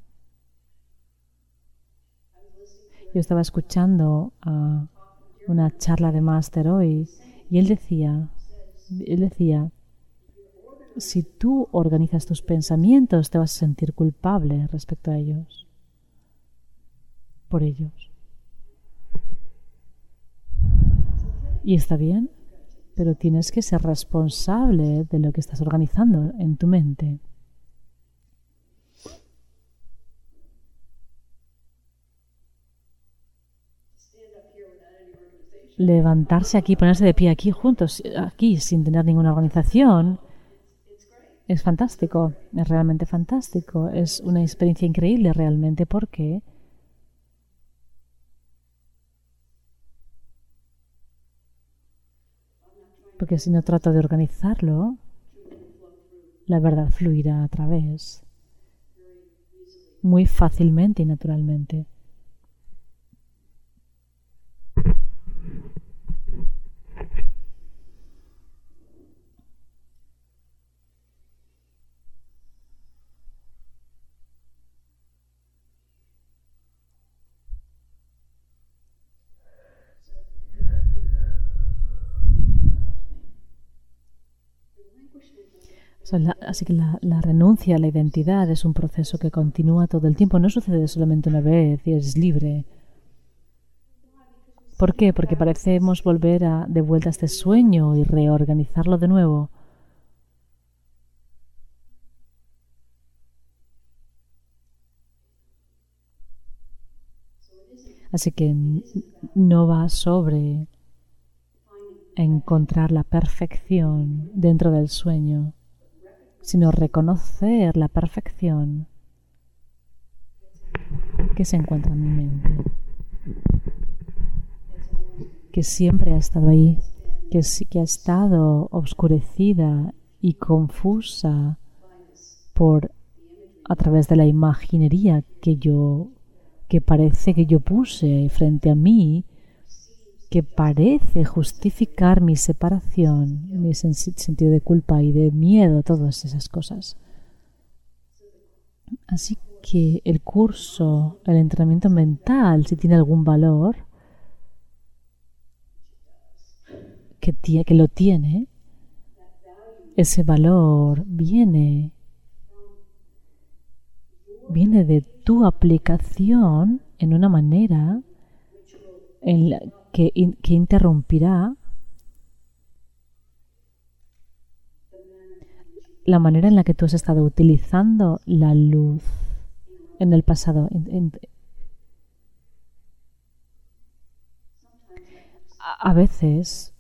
Yo estaba escuchando a una charla de máster hoy y él decía, él decía, si tú organizas tus pensamientos te vas a sentir culpable respecto a ellos, por ellos. Y está bien, pero tienes que ser responsable de lo que estás organizando en tu mente. Levantarse aquí, ponerse de pie aquí juntos, aquí, sin tener ninguna organización, es fantástico, es realmente fantástico. Es una experiencia increíble realmente porque porque si no trato de organizarlo, la verdad fluirá a través muy fácilmente y naturalmente. O sea, la, así que la, la renuncia a la identidad es un proceso que continúa todo el tiempo. No sucede solamente una vez y es libre. ¿Por qué? Porque parecemos volver a, de vuelta a este sueño y reorganizarlo de nuevo. Así que no va sobre encontrar la perfección dentro del sueño, sino reconocer la perfección que se encuentra en mi mente, que siempre ha estado ahí, que, que ha estado oscurecida y confusa por a través de la imaginería que yo que parece que yo puse frente a mí, que parece justificar mi separación, mi sen sentido de culpa y de miedo, todas esas cosas. Así que el curso, el entrenamiento mental, si tiene algún valor, que, que lo tiene, ese valor viene viene de tu aplicación en una manera en la que, in, que interrumpirá la manera en la que tú has estado utilizando la luz en el pasado. En, en, a, a veces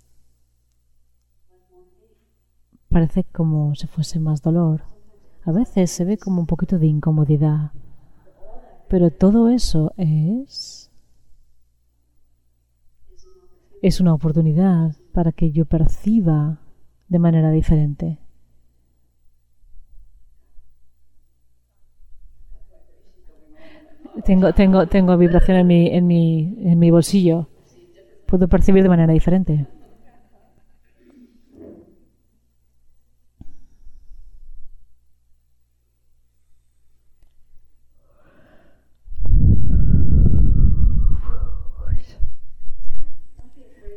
parece como si fuese más dolor. A veces se ve como un poquito de incomodidad. Pero todo eso es... es una oportunidad para que yo perciba de manera diferente. Tengo, tengo, tengo vibración en mi, en mi, en mi bolsillo. Puedo percibir de manera diferente.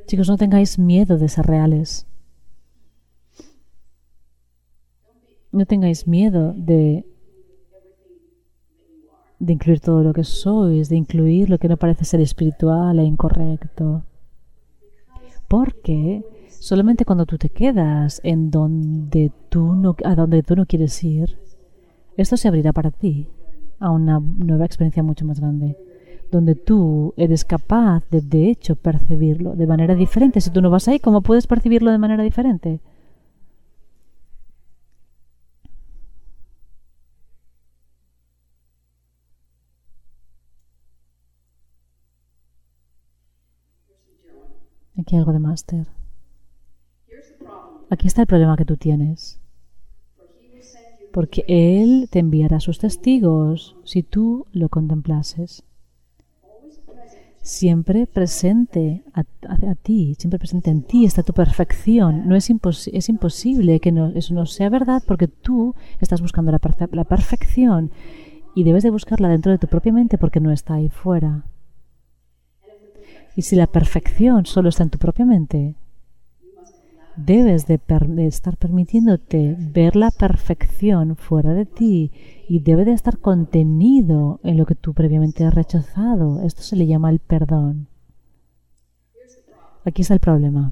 Chicos, no tengáis miedo de ser reales. No tengáis miedo de, de incluir todo lo que sois, de incluir lo que no parece ser espiritual e incorrecto. Porque solamente cuando tú te quedas en donde tú no, a donde tú no quieres ir, esto se abrirá para ti a una nueva experiencia mucho más grande, donde tú eres capaz de, de hecho, percibirlo de manera diferente. Si tú no vas ahí, ¿cómo puedes percibirlo de manera diferente? Aquí hay algo de máster. Aquí está el problema que tú tienes. Porque Él te enviará sus testigos si tú lo contemplases. Siempre presente a, a, a ti, siempre presente en ti está tu perfección. No es, impos es imposible que no, eso no sea verdad porque tú estás buscando la, perfe la perfección y debes de buscarla dentro de tu propia mente porque no está ahí fuera. Y si la perfección solo está en tu propia mente, debes de, per de estar permitiéndote ver la perfección fuera de ti y debe de estar contenido en lo que tú previamente has rechazado. Esto se le llama el perdón. Aquí está el problema.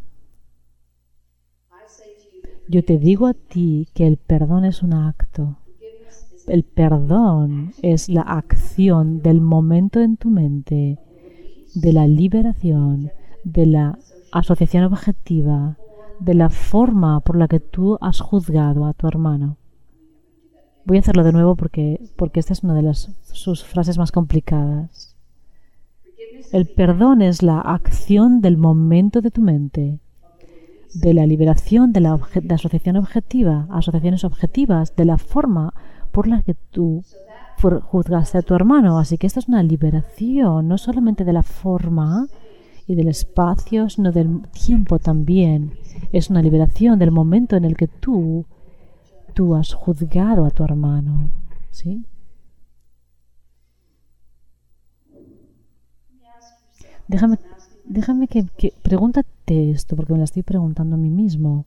Yo te digo a ti que el perdón es un acto. El perdón es la acción del momento en tu mente, de la liberación, de la asociación objetiva, de la forma por la que tú has juzgado a tu hermano. Voy a hacerlo de nuevo porque, porque esta es una de las, sus frases más complicadas. El perdón es la acción del momento de tu mente, de la liberación de la, obje, de asociación objetiva, asociaciones objetivas, de la forma por la que tú juzgaste a tu hermano. Así que esta es una liberación, no solamente de la forma y del espacio, sino del tiempo también. Es una liberación del momento en el que tú, tú has juzgado a tu hermano. ¿Sí? Déjame, déjame que, que pregúntate esto, porque me lo estoy preguntando a mí mismo.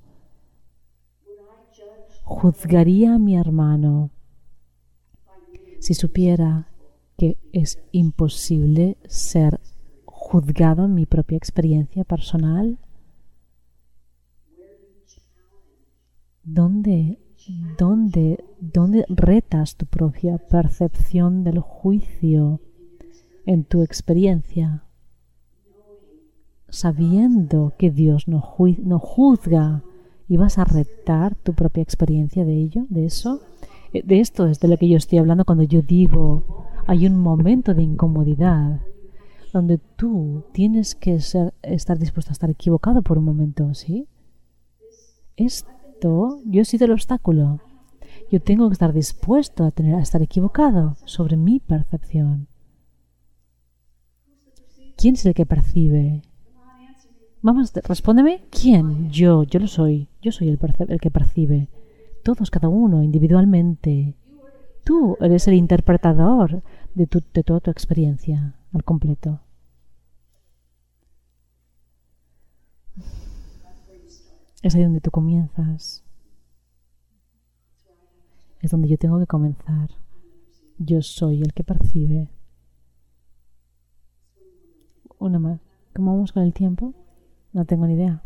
¿Juzgaría a mi hermano si supiera que es imposible ser juzgado en mi propia experiencia personal? ¿Dónde, dónde, dónde retas tu propia percepción del juicio en tu experiencia? Sabiendo que Dios no, ju no juzga, ¿y vas a retar tu propia experiencia de ello, de eso? De esto es de lo que yo estoy hablando cuando yo digo hay un momento de incomodidad donde tú tienes que ser, estar dispuesto a estar equivocado por un momento, ¿sí? Esto, yo he sido el obstáculo. Yo tengo que estar dispuesto a, tener, a estar equivocado sobre mi percepción. ¿Quién es el que percibe? Vamos, respóndeme. ¿Quién? Yo, yo lo soy. Yo soy el, el que percibe. Todos, cada uno, individualmente. Tú eres el interpretador de, tu, de toda tu experiencia al completo. Es ahí donde tú comienzas. Es donde yo tengo que comenzar. Yo soy el que percibe. Una más. ¿Cómo vamos con el tiempo? No tengo ni idea.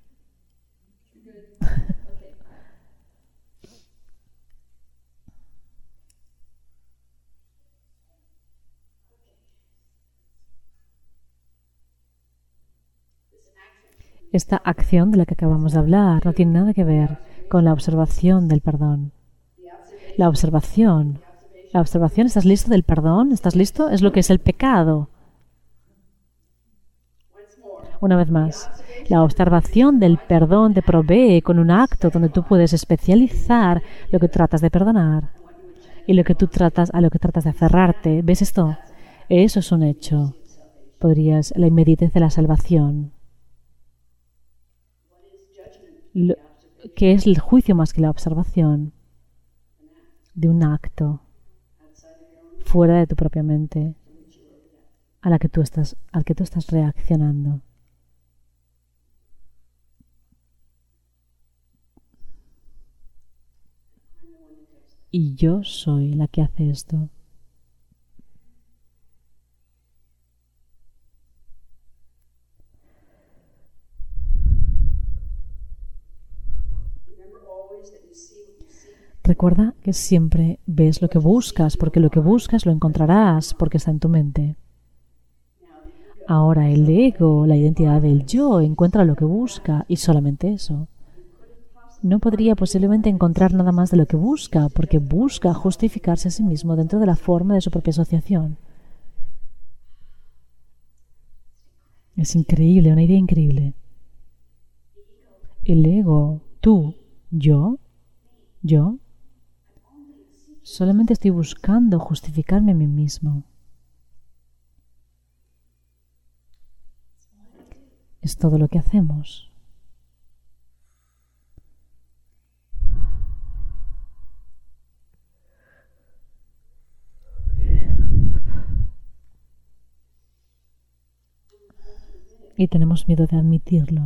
Esta acción de la que acabamos de hablar no tiene nada que ver con la observación del perdón. La observación. La observación, ¿estás listo del perdón? ¿Estás listo? Es lo que es el pecado. Una vez más, la observación del perdón te provee con un acto donde tú puedes especializar lo que tratas de perdonar y lo que tú tratas, a lo que tratas de aferrarte. ¿Ves esto? Eso es un hecho. Podrías, la inmediatez de la salvación. Lo, ¿Qué es el juicio más que la observación de un acto fuera de tu propia mente a la que tú estás, al que tú estás reaccionando? y yo soy la que hace esto. Recuerda que siempre ves lo que buscas, porque lo que buscas lo encontrarás, porque está en tu mente. Ahora el ego, la identidad del yo, encuentra lo que busca y solamente eso. No podría posiblemente encontrar nada más de lo que busca, porque busca justificarse a sí mismo dentro de la forma de su propia asociación. Es increíble, una idea increíble. El ego, tú, yo, yo, solamente estoy buscando justificarme a mí mismo. Es todo lo que hacemos. Y tenemos miedo de admitirlo.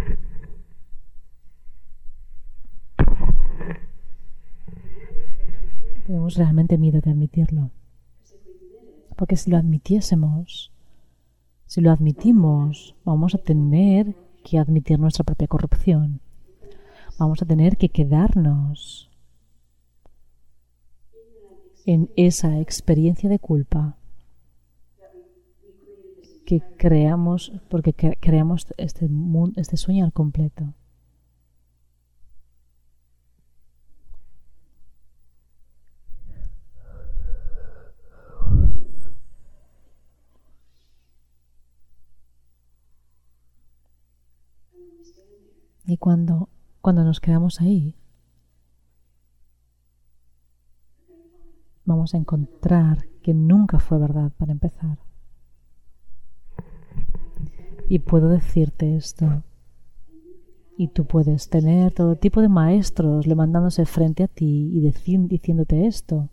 Tenemos realmente miedo de admitirlo. Porque si lo admitiésemos, si lo admitimos, vamos a tener que admitir nuestra propia corrupción. Vamos a tener que quedarnos en esa experiencia de culpa que creamos, porque creamos este, mundo, este sueño al completo. Y cuando, cuando nos quedamos ahí, vamos a encontrar que nunca fue verdad para empezar. Y puedo decirte esto. Y tú puedes tener todo tipo de maestros levantándose frente a ti y deci- diciéndote esto.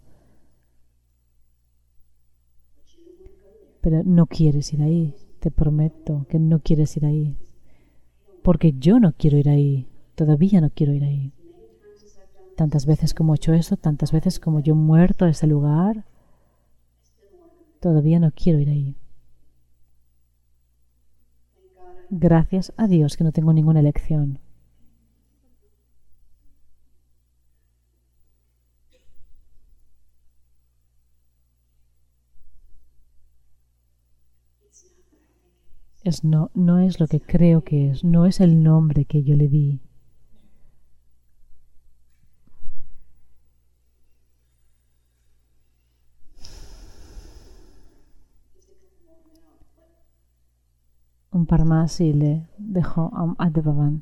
Pero no quieres ir ahí. Te prometo que no quieres ir ahí. Porque yo no quiero ir ahí. Todavía no quiero ir ahí. Tantas veces como he hecho esto, tantas veces como yo he muerto a ese lugar, todavía no quiero ir ahí. Gracias a Dios que no tengo ninguna elección. Es no, no es lo que creo que es, no es el nombre que yo le di. Un par más y le dejo a, a Devavan.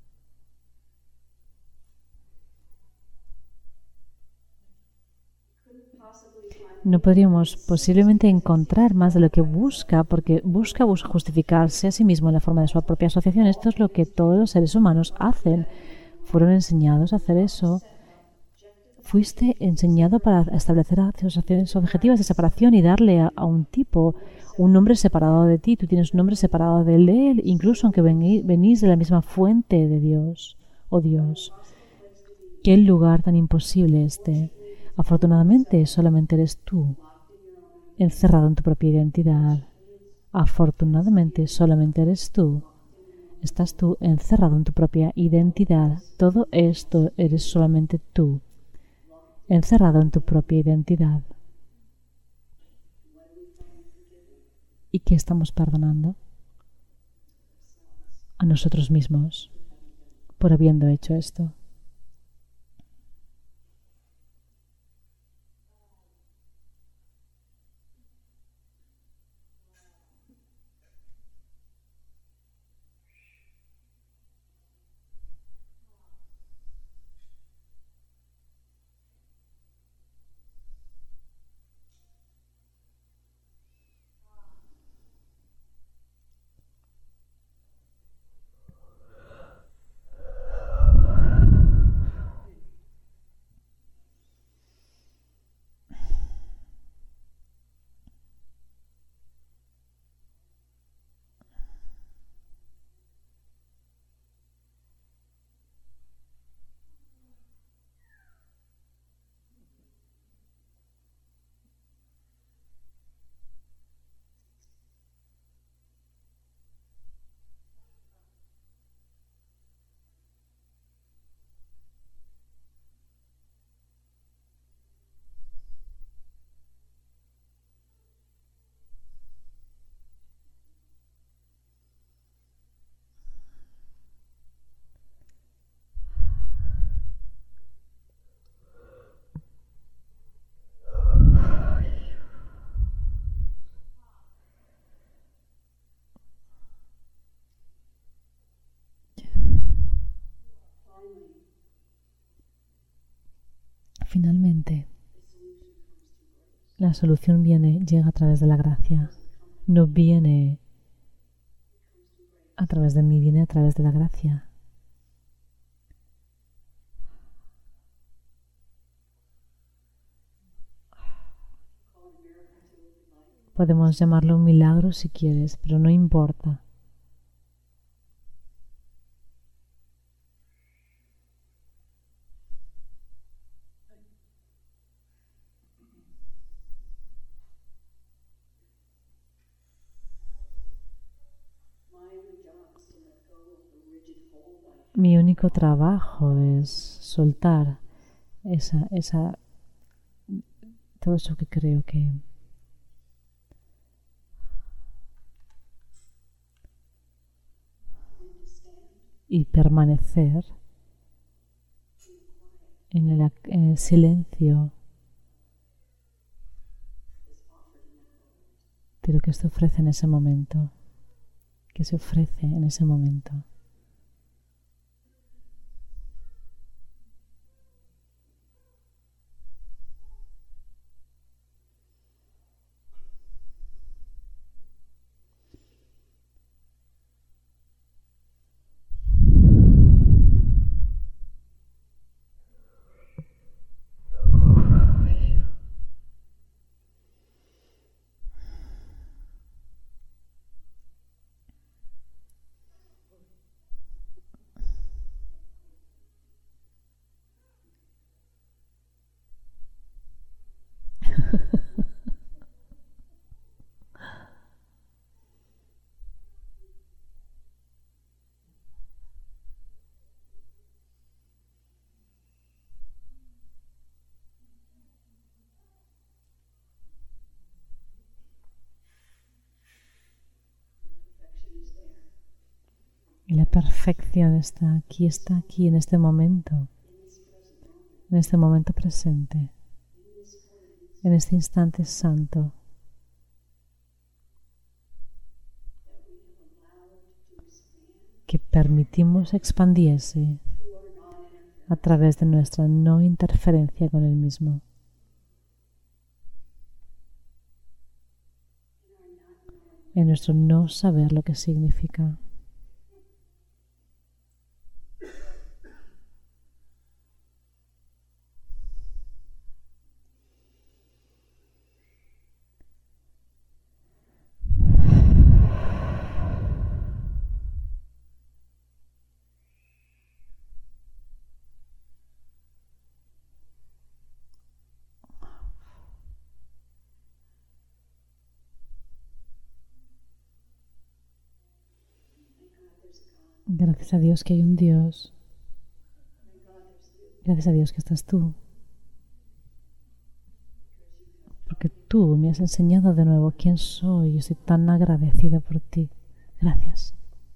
No podríamos posiblemente encontrar más de lo que busca, porque busca, busca justificarse a sí mismo en la forma de su propia asociación. Esto es lo que todos los seres humanos hacen. Fueron enseñados a hacer eso. Fuiste enseñado para establecer asociaciones objetivas de separación y darle a, a un tipo un nombre separado de ti. Tú tienes un nombre separado de él, incluso aunque vení, venís de la misma fuente de Dios. Oh Dios, qué lugar tan imposible este. Afortunadamente, solamente eres tú, encerrado en tu propia identidad. Afortunadamente, solamente eres tú. Estás tú encerrado en tu propia identidad. Todo esto eres solamente tú, encerrado en tu propia identidad. ¿Y qué estamos perdonando? A nosotros mismos por habiendo hecho esto. Finalmente, la solución viene, llega a través de la gracia. No viene a través de mí, viene a través de la gracia. Podemos llamarlo un milagro si quieres, pero no importa. Mi único trabajo es soltar esa, esa, todo eso que creo que y permanecer en el, en el silencio de lo que se ofrece en ese momento, que se ofrece en ese momento. Y la perfección está aquí, está aquí, en este momento, en este momento presente, en este instante santo. Que permitimos expandirse a través de nuestra no interferencia con el mismo. En nuestro no saber lo que significa. Gracias a Dios que hay un Dios. Gracias a Dios que estás tú. Porque tú me has enseñado de nuevo quién soy. Yo estoy tan agradecida por ti. Gracias.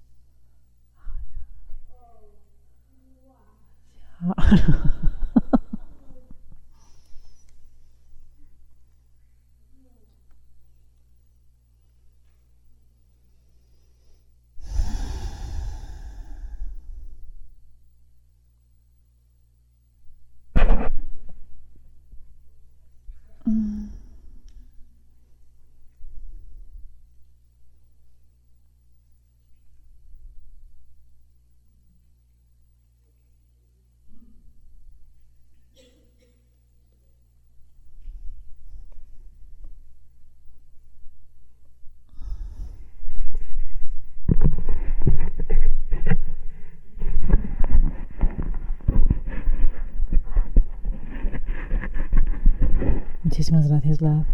Muchísimas gracias, Love.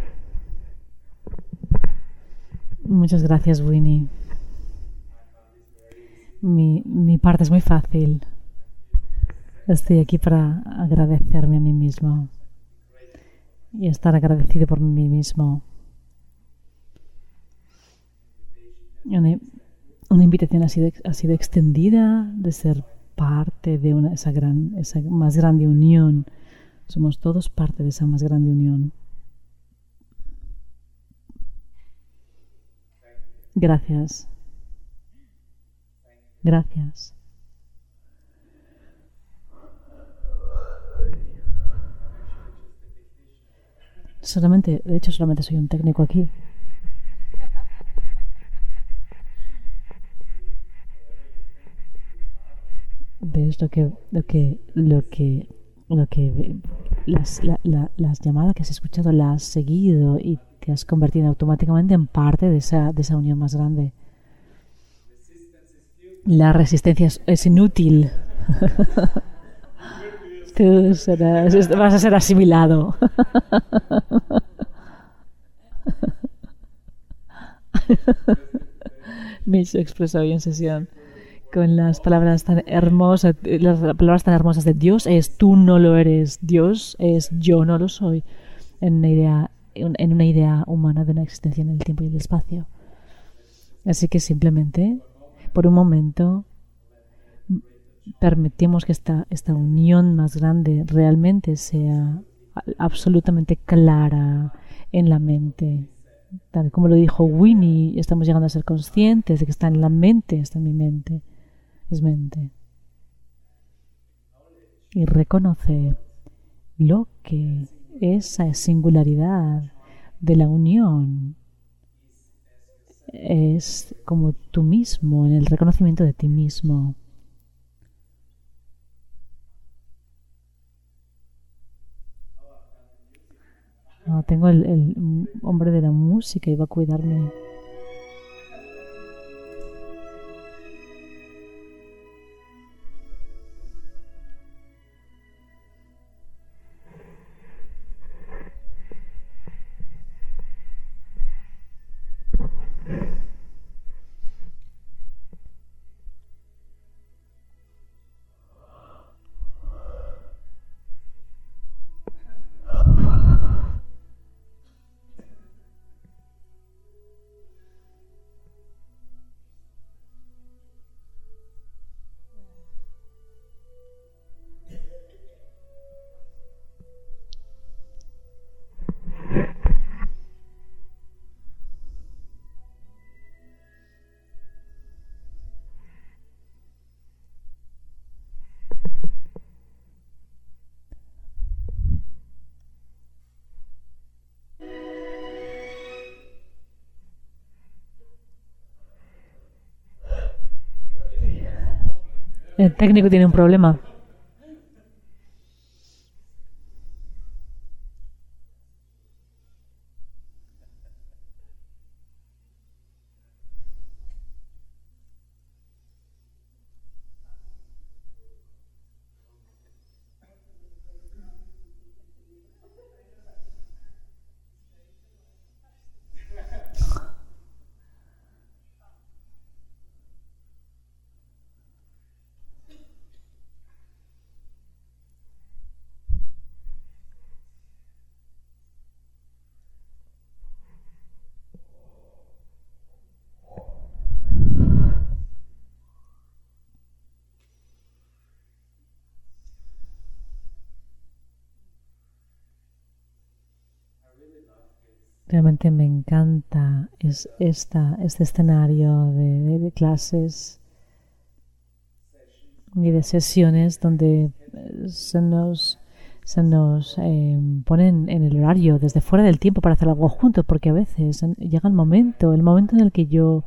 Muchas gracias, Winnie. Mi, mi parte es muy fácil. Estoy aquí para agradecerme a mí mismo y estar agradecido por mí mismo. Una, una invitación ha sido, ha sido extendida de ser parte de una, esa, gran, esa más grande unión. Somos todos parte de esa más grande unión. Gracias. Gracias. Solamente, de hecho, solamente soy un técnico aquí. ¿Ves lo que, lo que, lo que, lo que, las, la, la, las llamadas que has escuchado las has seguido y te has convertido automáticamente en parte de esa, de esa unión más grande? La resistencia es, es inútil. Tú serás, vas a ser asimilado. Micho expresó hoy en sesión con las palabras tan hermosas, las palabras tan hermosas de Dios es tú no lo eres, Dios es yo no lo soy, en una idea, en una idea humana de una existencia en el tiempo y el espacio. Así que simplemente, por un momento, permitimos que esta, esta unión más grande realmente sea absolutamente clara en la mente. Tal como lo dijo Winnie, estamos llegando a ser conscientes de que está en la mente, está en mi mente, es mente. Y reconoce lo que esa singularidad de la unión es como tú mismo, en el reconocimiento de ti mismo. No, tengo el, el hombre de la música y va a cuidarme. El técnico tiene un problema. Realmente me encanta es esta, este escenario de, de, de clases y de sesiones donde se nos, se nos eh, ponen en el horario desde fuera del tiempo para hacer algo juntos, porque a veces llega el momento, el momento en el que yo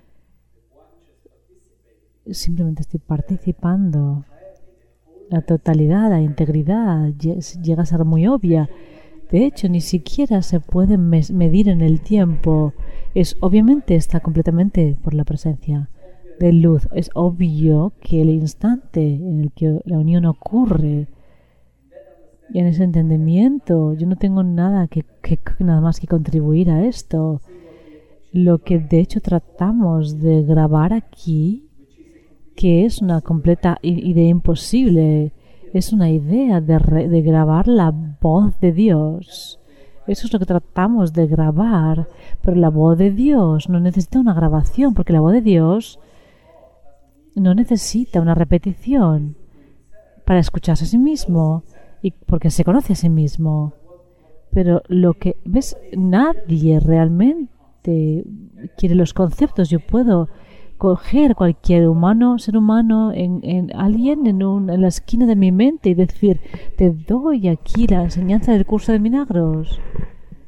simplemente estoy participando. La totalidad, la integridad llega a ser muy obvia. De hecho, ni siquiera se puede medir en el tiempo. Es obviamente está completamente por la presencia de luz. Es obvio que el instante en el que la unión ocurre y en ese entendimiento, yo no tengo nada que, que nada más que contribuir a esto. Lo que de hecho tratamos de grabar aquí, que es una completa idea imposible. Es una idea de, re, de grabar la voz de Dios. Eso es lo que tratamos de grabar. Pero la voz de Dios no necesita una grabación, porque la voz de Dios no necesita una repetición para escucharse a sí mismo, y porque se conoce a sí mismo. Pero lo que ves, nadie realmente quiere los conceptos. Yo puedo coger cualquier humano, ser humano, en, en alguien en, un, en la esquina de mi mente y decir, te doy aquí la enseñanza del curso de milagros.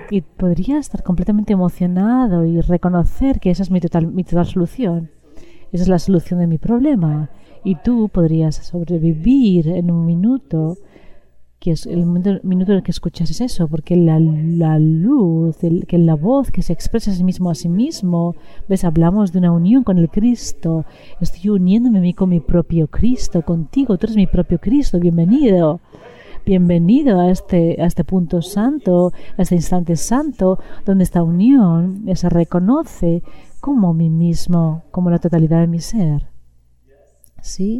Y podría estar completamente emocionado y reconocer que esa es mi total, mi total solución. Esa es la solución de mi problema. Y tú podrías sobrevivir en un minuto, que es el momento, minuto en el que escuchas es eso, porque la, la luz, el, que la voz que se expresa a sí mismo a sí mismo, ves, hablamos de una unión con el Cristo. Estoy uniéndome a mí con mi propio Cristo, contigo, tú eres mi propio Cristo, bienvenido. Bienvenido a este, a este punto santo, a este instante santo, donde esta unión se reconoce como mí mismo, como la totalidad de mi ser. ¿Sí?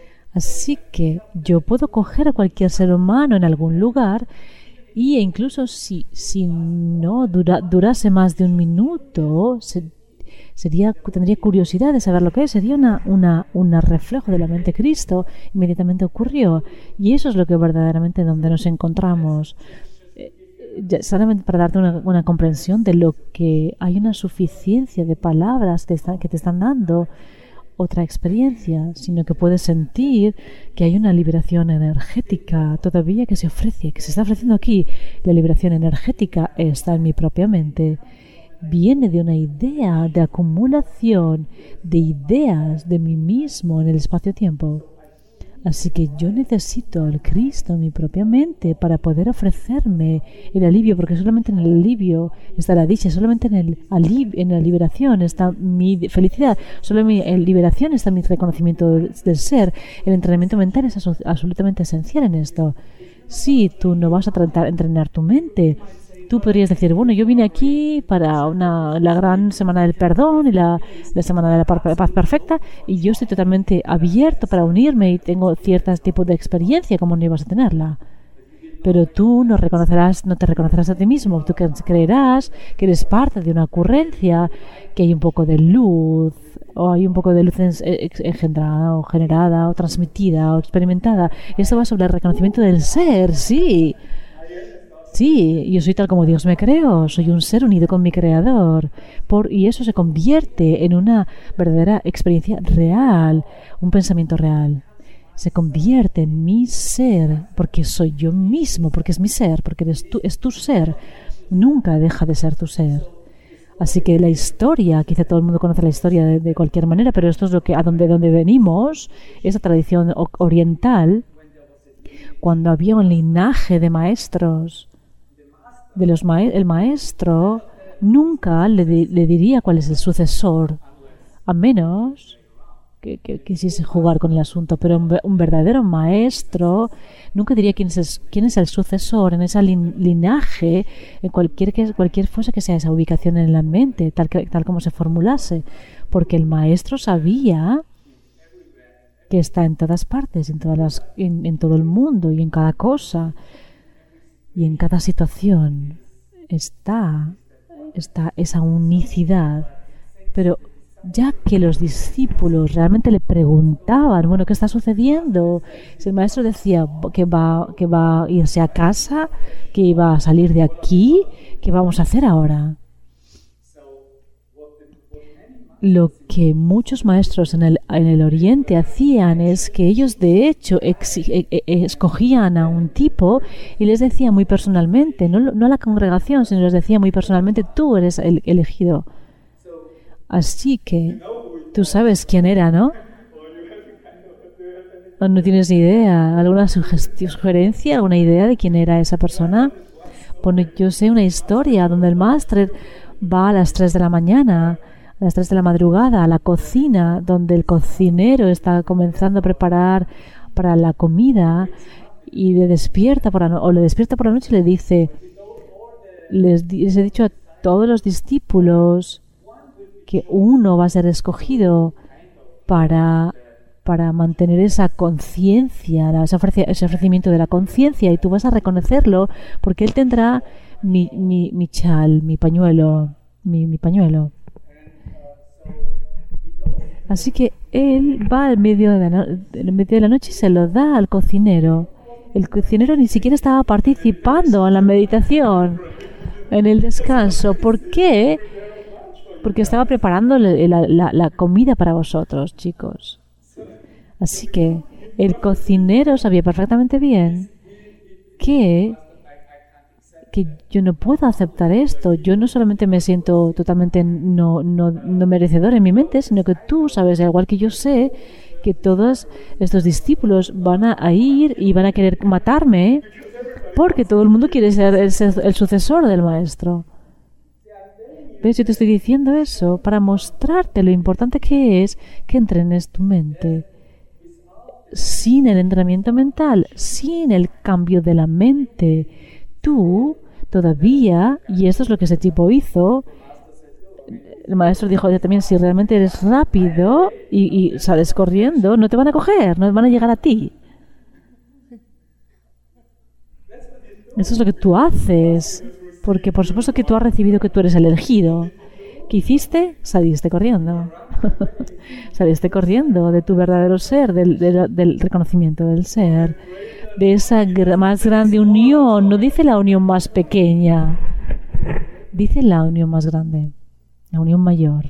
Así que yo puedo coger a cualquier ser humano en algún lugar y incluso si, si no dura, durase más de un minuto, se, sería, tendría curiosidad de saber lo que es. Sería una, una, una reflejo de la mente de Cristo. Inmediatamente ocurrió. Y eso es lo que verdaderamente donde nos encontramos. Ya, solamente para darte una, una comprensión de lo que hay una suficiencia de palabras que te, están, que te están dando otra experiencia, sino que puedes sentir que hay una liberación energética todavía que se ofrece, que se está ofreciendo aquí. La liberación energética está en mi propia mente. Viene de una idea de acumulación de ideas de mí mismo en el espacio-tiempo. Así que yo necesito al Cristo en mi propia mente para poder ofrecerme el alivio, porque solamente en el alivio está la dicha, solamente en, el aliv en la liberación está mi felicidad, solo en mi en liberación está mi reconocimiento del, del ser. El entrenamiento mental es absolutamente esencial en esto. Si tú no vas a tratar de entrenar tu mente, tú podrías decir, bueno, yo vine aquí para una, la gran semana del perdón y la, la semana de la paz perfecta y yo estoy totalmente abierto para unirme y tengo ciertos tipos de experiencia como no ibas a tenerla. Pero tú no reconocerás, no te reconocerás a ti mismo. Tú creerás que eres parte de una ocurrencia, que hay un poco de luz, o hay un poco de luz engendrada, o generada, o transmitida, o experimentada. Esto va sobre el reconocimiento del ser, sí. Sí, yo soy tal como Dios me creó, soy un ser unido con mi Creador. Por, y eso se convierte en una verdadera experiencia real, un pensamiento real. Se convierte en mi ser, porque soy yo mismo, porque es mi ser, porque eres tú, es tu ser. Nunca deja de ser tu ser. Así que la historia, quizá todo el mundo conoce la historia de, de cualquier manera, pero esto es lo que a donde, donde venimos, esa tradición oriental, cuando había un linaje de maestros, de los ma el maestro nunca le, le diría cuál es el sucesor, a menos que, que, que quisiese jugar con el asunto, pero un, un verdadero maestro nunca diría quién es, quién es el sucesor en ese lin linaje, en cualquier, que, cualquier cosa que sea esa ubicación en la mente, tal, que, tal como se formulase, porque el maestro sabía que está en todas partes, en, todas las, en, en todo el mundo y en cada cosa. Y en cada situación está, está esa unicidad. Pero ya que los discípulos realmente le preguntaban, bueno, ¿qué está sucediendo? Si el maestro decía que va, que va a irse a casa, que iba a salir de aquí, ¿qué vamos a hacer ahora? Lo que muchos maestros en el, en el Oriente hacían es que ellos de hecho escogían a un tipo y les decía muy personalmente, no, no a la congregación, sino les decía muy personalmente, tú eres el elegido. Así que tú sabes quién era, ¿no? ¿O no tienes ni idea? ¿Alguna sugerencia, alguna idea de quién era esa persona? Bueno, yo sé una historia donde el máster va a las tres de la mañana, a las tres de la madrugada, a la cocina, donde el cocinero está comenzando a preparar para la comida y le despierta por la no o le despierta por la noche y le dice, les, les he dicho a todos los discípulos que uno va a ser escogido para, para mantener esa conciencia, ese, ofreci ese ofrecimiento de la conciencia, y tú vas a reconocerlo porque él tendrá mi, mi, mi chal, mi pañuelo, mi, mi pañuelo. Así que él va al medio de, la en medio de la noche y se lo da al cocinero. El cocinero ni siquiera estaba participando en la meditación, en el descanso. ¿Por qué? Porque estaba preparando la, la, la comida para vosotros, chicos. Así que el cocinero sabía perfectamente bien que, que yo no puedo aceptar esto. Yo no solamente me siento totalmente no, no, no merecedor en mi mente, sino que tú sabes, al igual que yo sé, que todos estos discípulos van a, a ir y van a querer matarme porque todo el mundo quiere ser el, el sucesor del maestro. ¿Ves? Yo te estoy diciendo eso para mostrarte lo importante que es que entrenes tu mente. Sin el entrenamiento mental, sin el cambio de la mente, tú todavía, y esto es lo que ese tipo hizo, el maestro dijo también, si realmente eres rápido y, y sales corriendo, no te van a coger, no van a llegar a ti. Eso es lo que tú haces, porque por supuesto que tú has recibido que tú eres el elegido. ¿Qué hiciste? Saliste corriendo. Saliste corriendo de tu verdadero ser, del, del, del reconocimiento del ser, de esa más grande unión. No dice la unión más pequeña, dice la unión más grande, la unión mayor.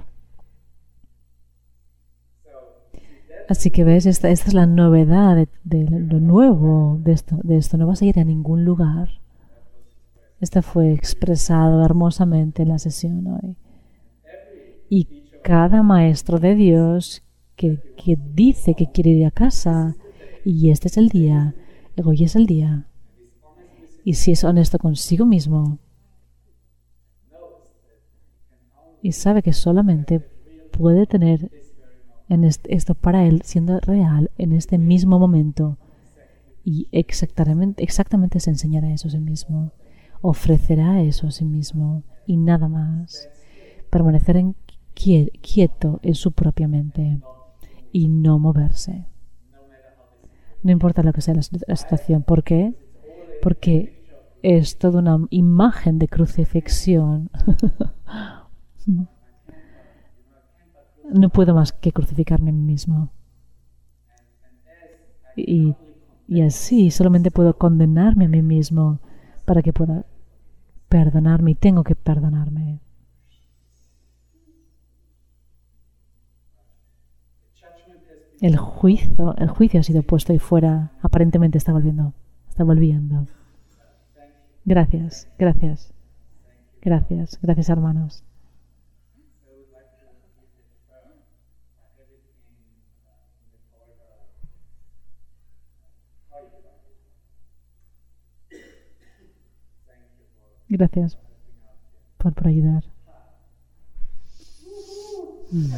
Así que ves, esta, esta es la novedad de, de lo nuevo de esto, de esto. No vas a ir a ningún lugar. Esto fue expresado hermosamente en la sesión hoy. Y cada maestro de Dios que, que dice que quiere ir a casa, y este es el día, hoy es el día, y si es honesto consigo mismo, y sabe que solamente puede tener en este, esto para él siendo real en este mismo momento, y exactamente, exactamente se enseñará eso a sí mismo, ofrecerá eso a sí mismo, y nada más. Permanecer en quieto en su propia mente y no moverse. No importa lo que sea la, la situación. ¿Por qué? Porque es toda una imagen de crucifixión. No puedo más que crucificarme a mí mismo. Y, y así solamente puedo condenarme a mí mismo para que pueda perdonarme, y tengo que perdonarme. El juicio, el juicio ha sido puesto ahí fuera. Aparentemente está volviendo. Está volviendo. Gracias, gracias. Gracias, gracias hermanos. Gracias por, por ayudar. Mm.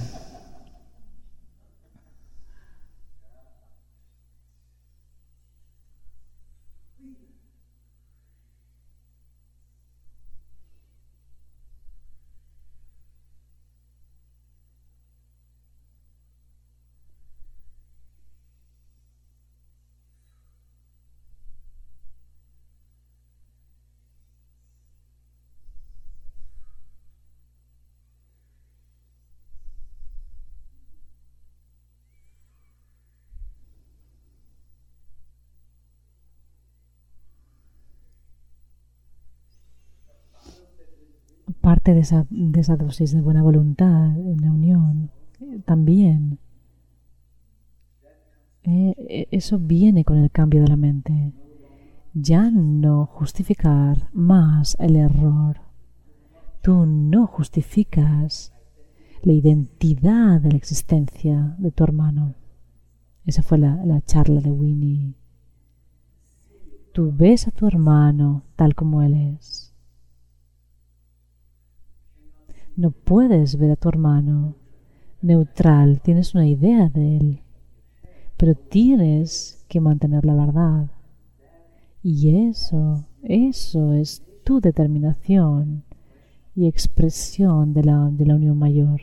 Parte de esa, de esa dosis de buena voluntad en la unión eh, también. Eh, eso viene con el cambio de la mente. Ya no justificar más el error. Tú no justificas la identidad de la existencia de tu hermano. Esa fue la, la charla de Winnie. Tú ves a tu hermano tal como él es. No puedes ver a tu hermano neutral, tienes una idea de él, pero tienes que mantener la verdad. Y eso, eso es tu determinación y expresión de la, de la unión mayor.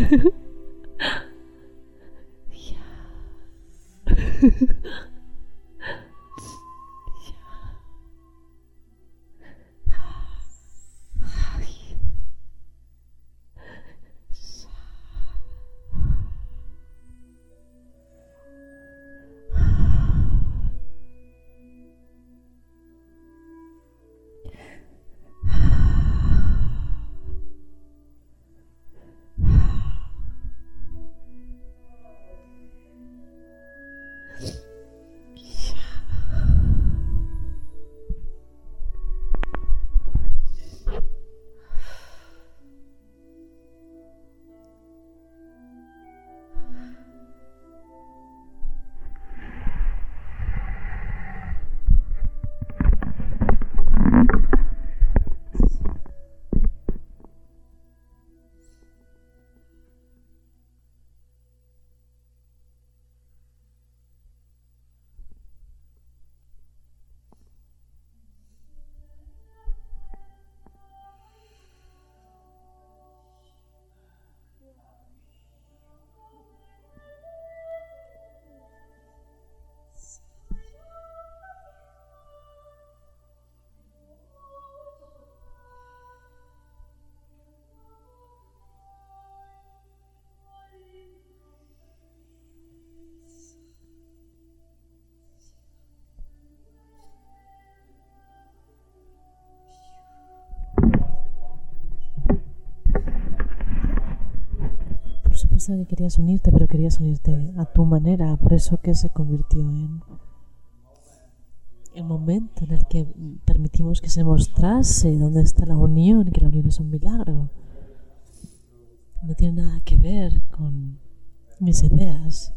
Por supuesto que querías unirte, pero querías unirte a tu manera, por eso que se convirtió en el momento en el que permitimos que se mostrase dónde está la unión y que la unión es un milagro. No tiene nada que ver con mis ideas.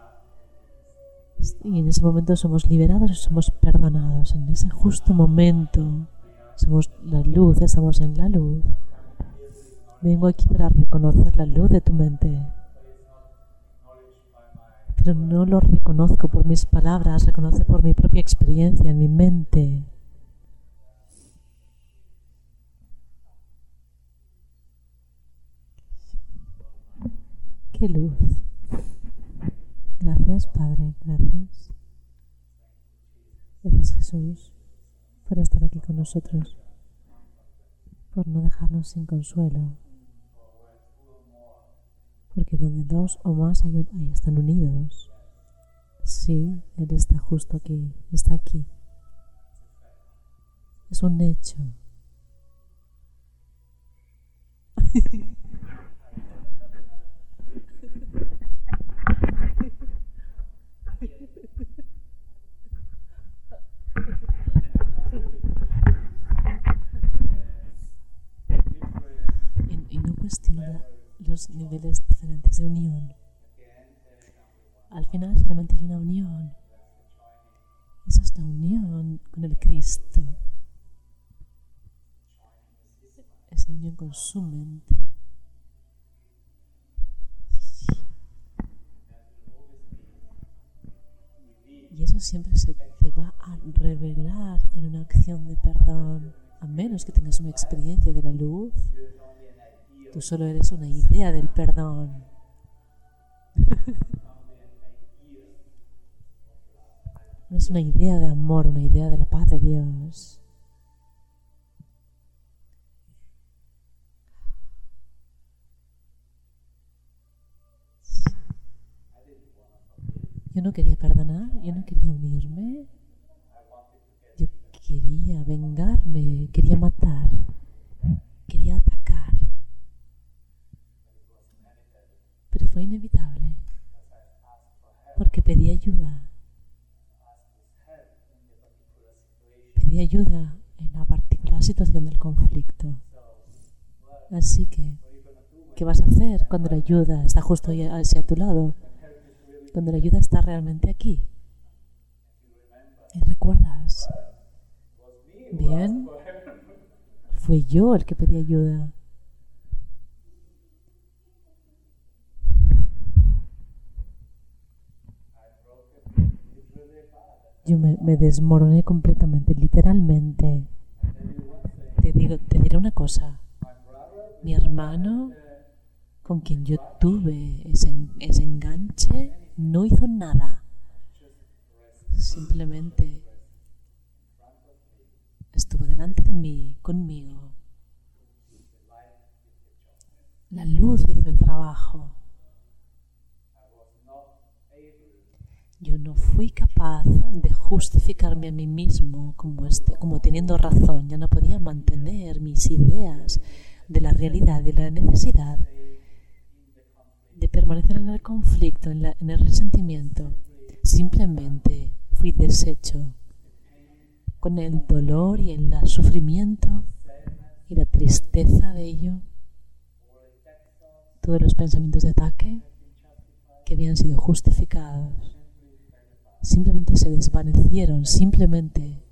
Y en ese momento somos liberados y somos perdonados. En ese justo momento somos la luz, estamos en la luz. Vengo aquí para reconocer la luz de tu mente. Pero no lo reconozco por mis palabras, reconozco por mi propia experiencia en mi mente. ¡Qué luz! Gracias, Padre, gracias. Gracias, Jesús, por estar aquí con nosotros, por no dejarnos sin consuelo. Porque donde dos o más hay, hay, están unidos. Sí, Él está justo aquí, está aquí. Es un hecho. y, y no cuestiono la los niveles diferentes de unión. Al final solamente hay una unión. Esa es la unión con el Cristo. Es la unión con su mente. Y eso siempre se te va a revelar en una acción de perdón, a menos que tengas una experiencia de la luz. Tú solo eres una idea del perdón. No es una idea de amor, una idea de la paz de Dios. Yo no quería perdonar, yo no quería unirme. Yo quería vengarme, quería matar, quería atacar. Pero fue inevitable, porque pedí ayuda. Pedí ayuda en la particular situación del conflicto. Así que, ¿qué vas a hacer cuando la ayuda está justo hacia tu lado? Cuando la ayuda está realmente aquí. Y recuerdas, bien, fui yo el que pedí ayuda. Yo me, me desmoroné completamente, literalmente. Te digo, te diré una cosa. Mi hermano con quien yo tuve ese, ese enganche, no hizo nada. Simplemente estuvo delante de mí, conmigo. La luz hizo el trabajo. Yo no fui capaz de justificarme a mí mismo como, este, como teniendo razón. Ya no podía mantener mis ideas de la realidad, de la necesidad de permanecer en el conflicto, en, la, en el resentimiento. Simplemente fui deshecho con el dolor y el sufrimiento y la tristeza de ello. Todos los pensamientos de ataque que habían sido justificados simplemente se desvanecieron, simplemente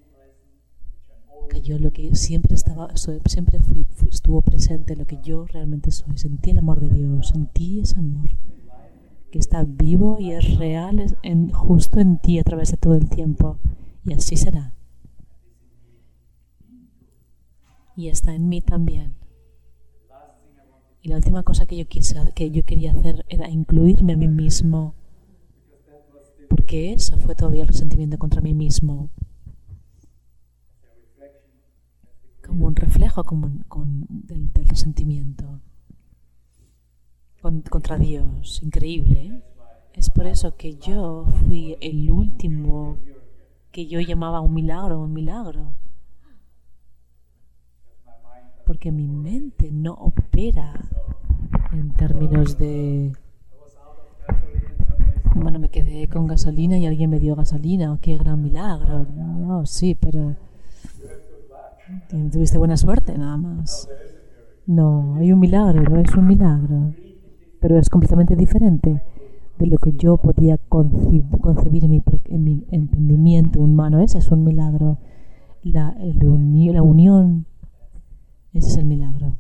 cayó lo que siempre estaba, siempre fui, fui, estuvo presente, lo que yo realmente soy. Sentí el amor de Dios, sentí ese amor que está vivo y es real en, justo en ti a través de todo el tiempo, y así será. Y está en mí también. Y la última cosa que yo, quise, que yo quería hacer era incluirme a mí mismo, porque eso fue todavía el resentimiento contra mí mismo, como un reflejo como, con, del, del resentimiento con, contra Dios. Increíble, ¿eh? Es por eso que yo fui el último que yo llamaba un milagro, un milagro, porque mi mente no opera en términos de bueno, me quedé con gasolina y alguien me dio gasolina. Oh, qué gran milagro. No, sí, pero tuviste buena suerte, nada más. No, hay un milagro, no es un milagro. Pero es completamente diferente de lo que yo podía concebir en mi, en mi entendimiento humano. Ese es un milagro. La, el uni, la unión, ese es el milagro.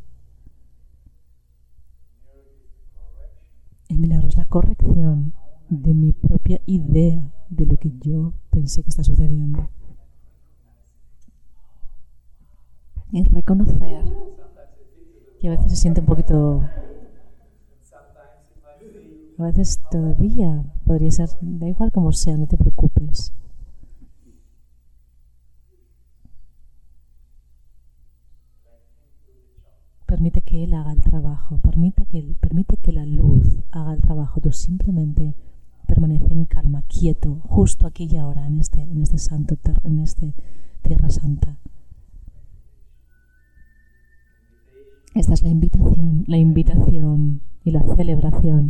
El milagro es la corrección de mi propia idea de lo que yo pensé que está sucediendo. Y reconocer que a veces se siente un poquito, a veces todavía podría ser, da igual como sea, no te preocupes. Permite que Él haga el trabajo, permite que, permite que la luz haga el trabajo. Tú simplemente permanece en calma, quieto, justo aquí y ahora, en este, en este santo, en este Tierra Santa. Esta es la invitación, la invitación y la celebración.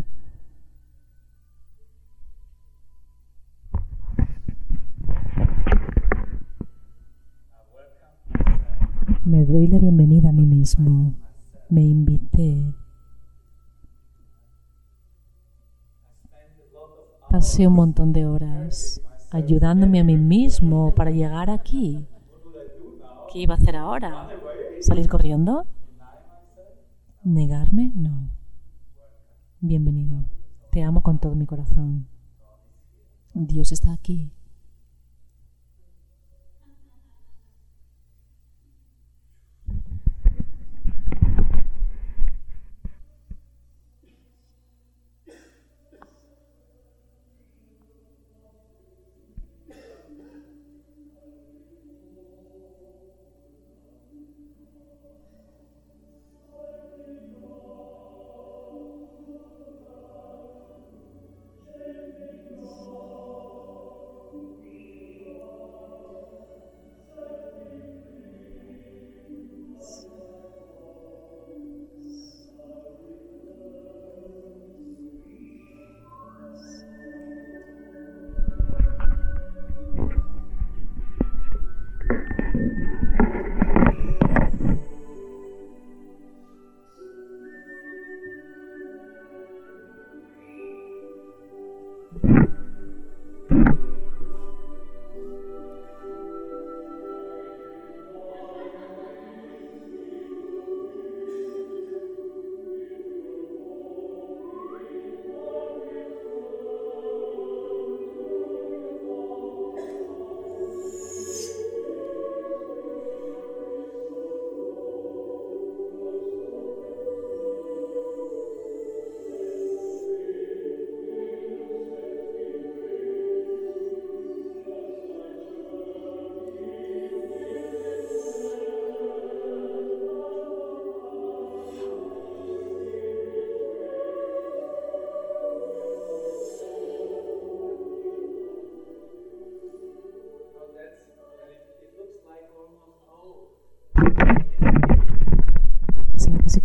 Me doy la bienvenida a mí mismo. Me invité. Pasé un montón de horas ayudándome a mí mismo para llegar aquí. ¿Qué iba a hacer ahora? ¿Salir corriendo? ¿Negarme? No. Bienvenido. Te amo con todo mi corazón. Dios está aquí.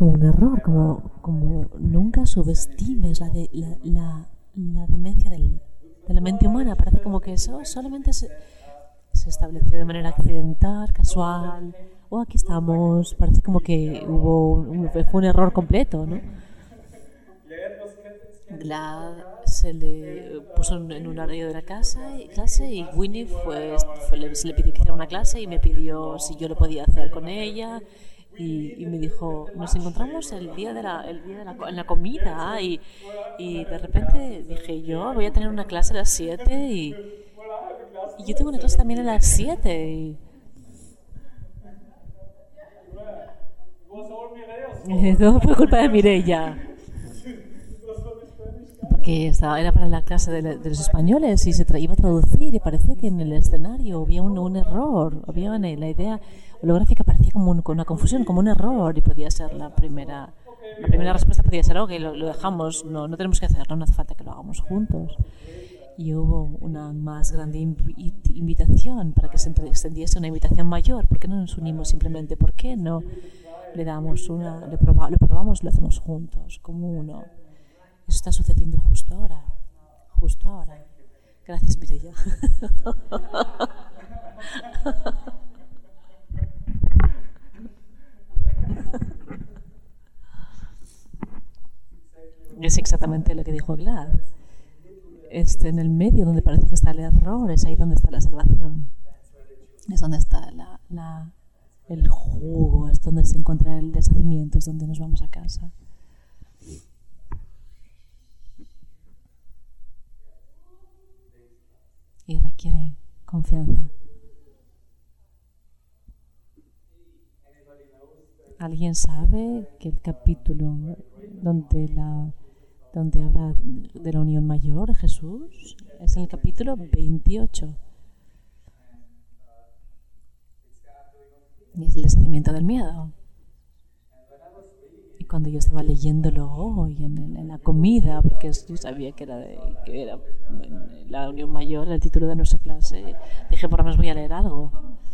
como un error, como, como nunca subestimes la, de, la, la, la demencia del, de la mente humana. Parece como que eso solamente se, se estableció de manera accidental, casual, o aquí estamos, parece como que hubo un, fue un error completo, ¿no? La, se le puso en un horario de la casa y, clase y Winnie fue, fue le, se le pidió que hiciera una clase y me pidió si yo lo podía hacer con ella y, y me dijo, nos encontramos el día de la, el día de la, en la comida y, y de repente dije yo voy a tener una clase a las siete y, y yo tengo una clase también a las siete y, y todo fue culpa de Mireia. Que estaba, era para la clase de, de los españoles y se tra- iba a traducir y parecía que en el escenario había un, un error, había una, la idea holográfica parecía como un, una confusión, como un error y podía ser la primera la primera respuesta podía ser, ok, lo, lo dejamos, no, no tenemos que hacerlo, no hace falta que lo hagamos juntos. Y hubo una más grande invi- invitación para que se extendiese una invitación mayor. ¿Por qué no nos unimos simplemente? ¿Por qué no le damos una, le proba, lo probamos y lo hacemos juntos, como uno? Eso está sucediendo justo ahora, justo ahora. Gracias, Mireia. Es exactamente lo que dijo Glad. Este, en el medio donde parece que está el error, es ahí donde está la salvación. Es donde está la, la, el jugo, es donde se encuentra el deshacimiento, es donde nos vamos a casa. Y requiere confianza. ¿Alguien sabe que el capítulo donde la donde habla de la unión mayor de Jesús es el capítulo veintiocho? Y es el deshacimiento del miedo. Y cuando yo estaba leyéndolo hoy en, el, en la comida, porque yo sabía que era, de, que era la unión mayor, el título de nuestra clase, dije, por lo menos voy a leer algo.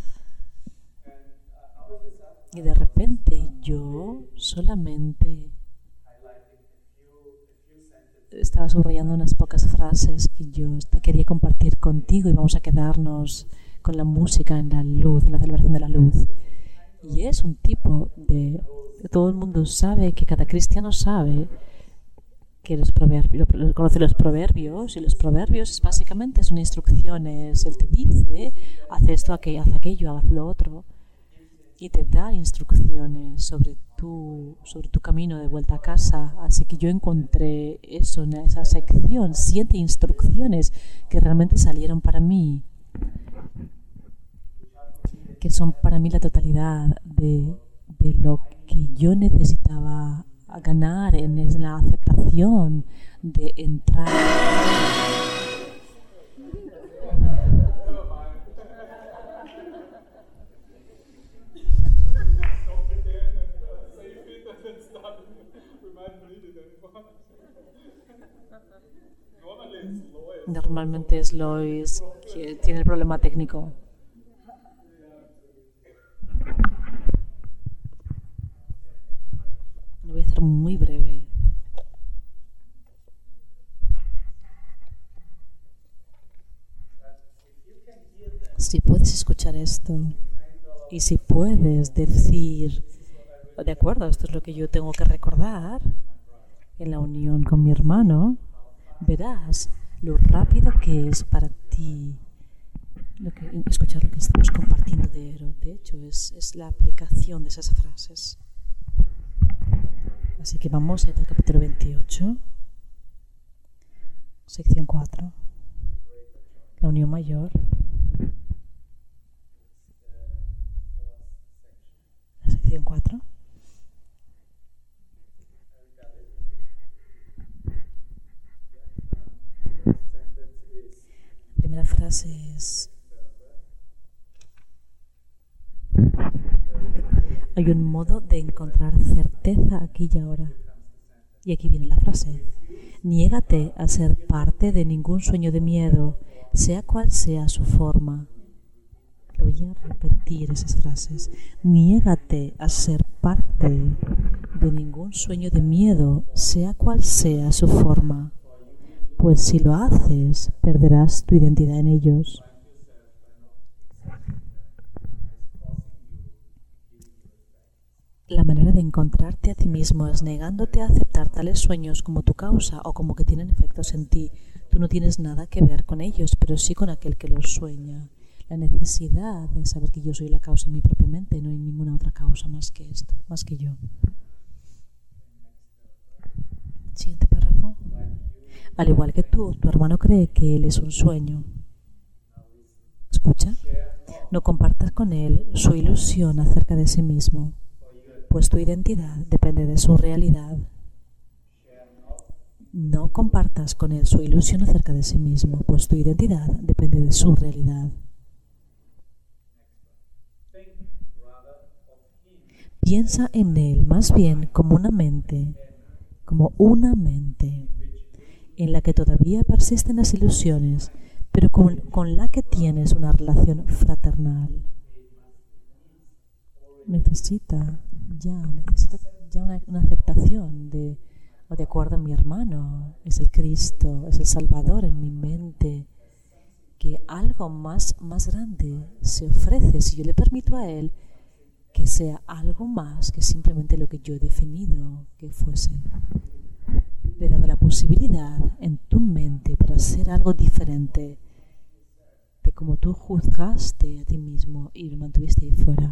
Y de repente yo solamente estaba subrayando unas pocas frases que yo quería compartir contigo y vamos a quedarnos con la música en la luz, en la celebración de la luz. Y es un tipo de... Todo el mundo sabe, que cada cristiano sabe que los proverbios, conoce los proverbios, y los proverbios es básicamente son instrucciones. Él te dice, haz esto, aquello, haz aquello, haz lo otro, y te da instrucciones sobre tu, sobre tu camino de vuelta a casa. Así que yo encontré eso en esa sección, siete instrucciones que realmente salieron para mí, que son para mí la totalidad de, de lo que yo necesitaba ganar en la aceptación de entrar. Normalmente es Lois que tiene el problema técnico. Lo voy a hacer muy breve. Si puedes escuchar esto y si puedes decir, de acuerdo, esto es lo que yo tengo que recordar en la unión con mi hermano, verás lo rápido que es para ti lo que, escuchar lo que estamos compartiendo de Ero. De hecho, es, es la aplicación de esas frases. Así que vamos al capítulo veintiocho, sección cuatro, la unión mayor. La sección cuatro. La primera frase es: hay un modo de encontrar certeza aquí y ahora. Y aquí viene la frase: niégate a ser parte de ningún sueño de miedo, sea cual sea su forma. Te voy a repetir esas frases. Niégate a ser parte de ningún sueño de miedo, sea cual sea su forma, pues si lo haces, perderás tu identidad en ellos. La manera de encontrarte a ti mismo es negándote a aceptar tales sueños como tu causa o como que tienen efectos en ti. Tú no tienes nada que ver con ellos, pero sí con aquel que los sueña. La necesidad de saber que yo soy la causa en mi propia mente, no hay ninguna otra causa más que esto, más que yo. Siguiente párrafo. Al igual que tú, tu hermano cree que él es un sueño. Escucha. No compartas con él su ilusión acerca de sí mismo, pues tu identidad depende de su realidad. No compartas con él su ilusión acerca de sí mismo, pues tu identidad depende de su realidad. Piensa en él más bien como una mente, como una mente, en la que todavía persisten las ilusiones, pero con, con la que tienes una relación fraternal. Necesita ya, necesita ya una, una aceptación de, o de acuerdo a mi hermano, es el Cristo, es el Salvador en mi mente, que algo más, más grande se ofrece si yo le permito a él que sea algo más que simplemente lo que yo he definido que fuese. Le he dado la posibilidad en tu mente para ser algo diferente de como tú juzgaste a ti mismo y lo mantuviste ahí fuera.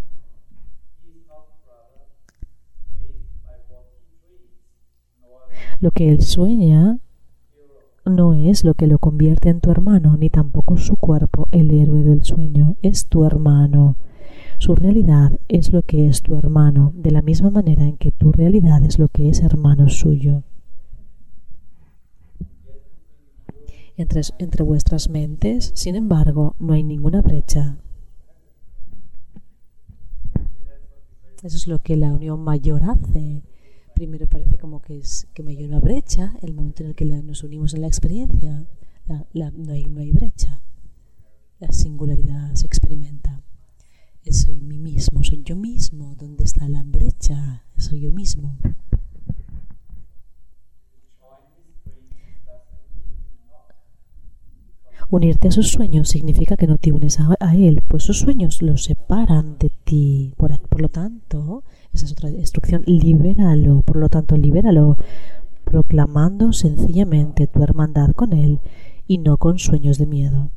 Lo que él sueña no es lo que lo convierte en tu hermano, ni tampoco su cuerpo, el héroe del sueño. Es tu hermano. Su realidad es lo que es tu hermano, de la misma manera en que tu realidad es lo que es hermano suyo. Entre, entre vuestras mentes, sin embargo, no hay ninguna brecha. Eso es lo que la unión mayor hace. Primero parece como que, es, que hay una brecha, el momento en el que la, nos unimos en la experiencia, la, la, no, hay, no hay brecha. La singularidad se experimenta. Soy mí mismo, soy yo mismo. ¿Dónde está la brecha? Soy yo mismo. Unirte a sus sueños significa que no te unes a, a él, pues sus sueños los separan de ti. Por, por lo tanto, esa es otra instrucción, libéralo. Por lo tanto, libéralo, proclamando sencillamente tu hermandad con él y no con sueños de miedo.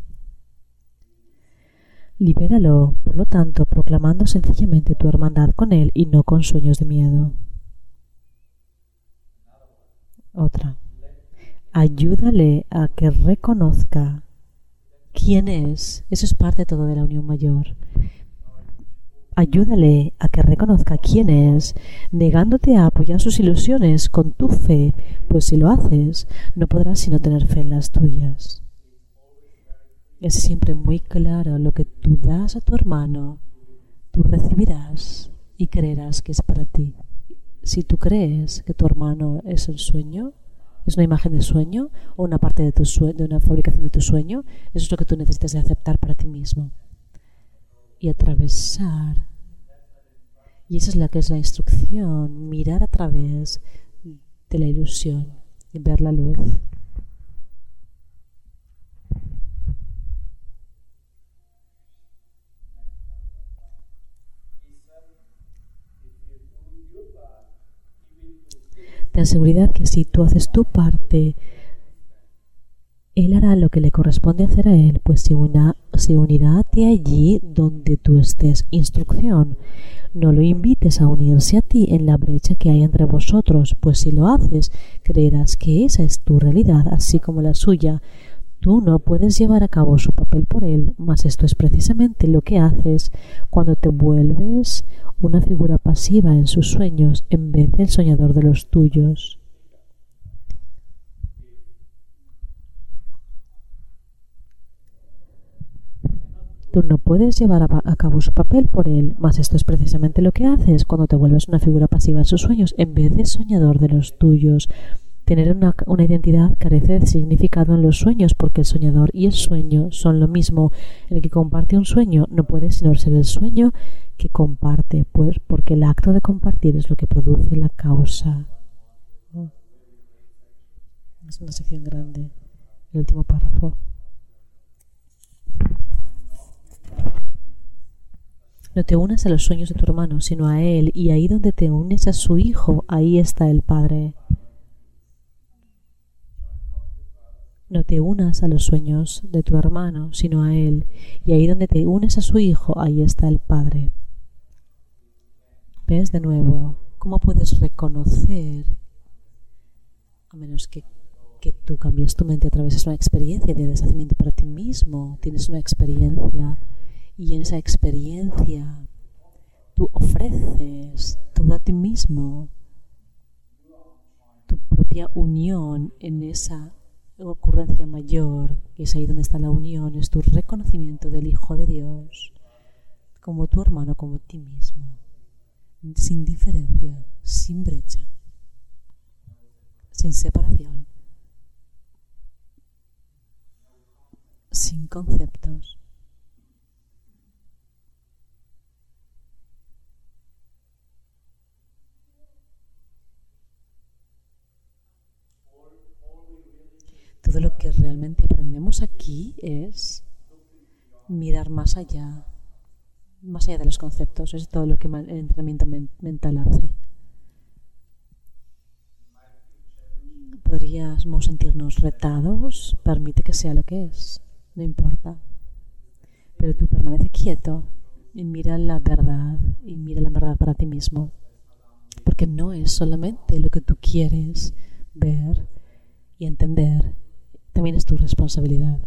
Libéralo, por lo tanto, proclamando sencillamente tu hermandad con él y no con sueños de miedo. Otra. Ayúdale a que reconozca quién es. Eso es parte de todo de la unión mayor. Ayúdale a que reconozca quién es, negándote a apoyar sus ilusiones con tu fe, pues si lo haces, no podrás sino tener fe en las tuyas. Es siempre muy claro lo que tú das a tu hermano, tú recibirás y creerás que es para ti. Si tú crees que tu hermano es un sueño, es una imagen de sueño o una parte de, tu sue- de una fabricación de tu sueño, eso es lo que tú necesitas de aceptar para ti mismo. Y atravesar. Y esa es la que es la instrucción, mirar a través de la ilusión y ver la luz. Ten seguridad que si tú haces tu parte, él hará lo que le corresponde hacer a él, pues se, una, se unirá a ti allí donde tú estés. Instrucción. No lo invites a unirse a ti en la brecha que hay entre vosotros, pues si lo haces, creerás que esa es tu realidad, así como la suya. Tú no puedes llevar a cabo su papel por él, mas esto es precisamente lo que haces cuando te vuelves una figura pasiva en sus sueños en vez del soñador de los tuyos. Tú no puedes llevar a, a cabo su papel por él, mas esto es precisamente lo que haces cuando te vuelves una figura pasiva en sus sueños en vez de soñador de los tuyos. Tener una, una identidad carece de significado en los sueños, porque el soñador y el sueño son lo mismo. El que comparte un sueño no puede sino ser el sueño que comparte, pues porque el acto de compartir es lo que produce la causa. Es una sección grande. El último párrafo. No te unas a los sueños de tu hermano, sino a él, y ahí donde te unes a su hijo, ahí está el Padre. No te unas a los sueños de tu hermano, sino a él, y ahí donde te unes a su hijo, ahí está el Padre. ¿Ves de nuevo cómo puedes reconocer, a menos que, que tú cambies tu mente a través de una experiencia de deshacimiento para ti mismo? Tienes una experiencia y en esa experiencia tú ofreces todo a ti mismo, tu propia unión en esa ocurrencia mayor, que es ahí donde está la unión, es tu reconocimiento del Hijo de Dios como tu hermano, como ti mismo, sin diferencia, sin brecha, sin separación, sin conceptos. Todo lo que realmente aprendemos aquí es mirar más allá, más allá de los conceptos. Es todo lo que el entrenamiento mental hace. Podríamos sentirnos retados, permite que sea lo que es, no importa. Pero tú permanece quieto y mira la verdad, y mira la verdad para ti mismo. Porque no es solamente lo que tú quieres ver y entender, también es tu responsabilidad.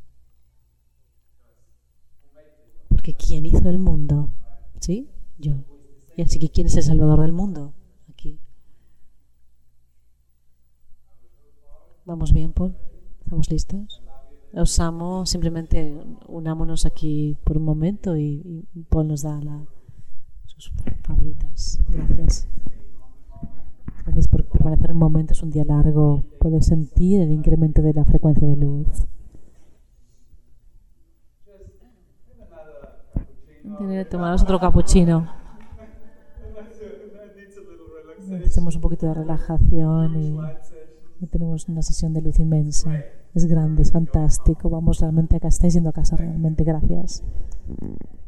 Porque ¿quién hizo el mundo? ¿Sí? Yo. Y así que ¿quién es el salvador del mundo? Aquí. ¿Vamos bien, Paul? ¿Estamos listos? Os amo. Simplemente unámonos aquí por un momento y, y Paul nos da la, sus favoritas. Gracias. Gracias por permanecer un momento. Es un día largo. Puedes sentir el incremento de la frecuencia de luz. Tomamos otro cappuccino. Hacemos un poquito de relajación y, y tenemos una sesión de luz inmensa. Es grande, es fantástico. Vamos realmente acá. Estáis yendo a casa realmente. Gracias.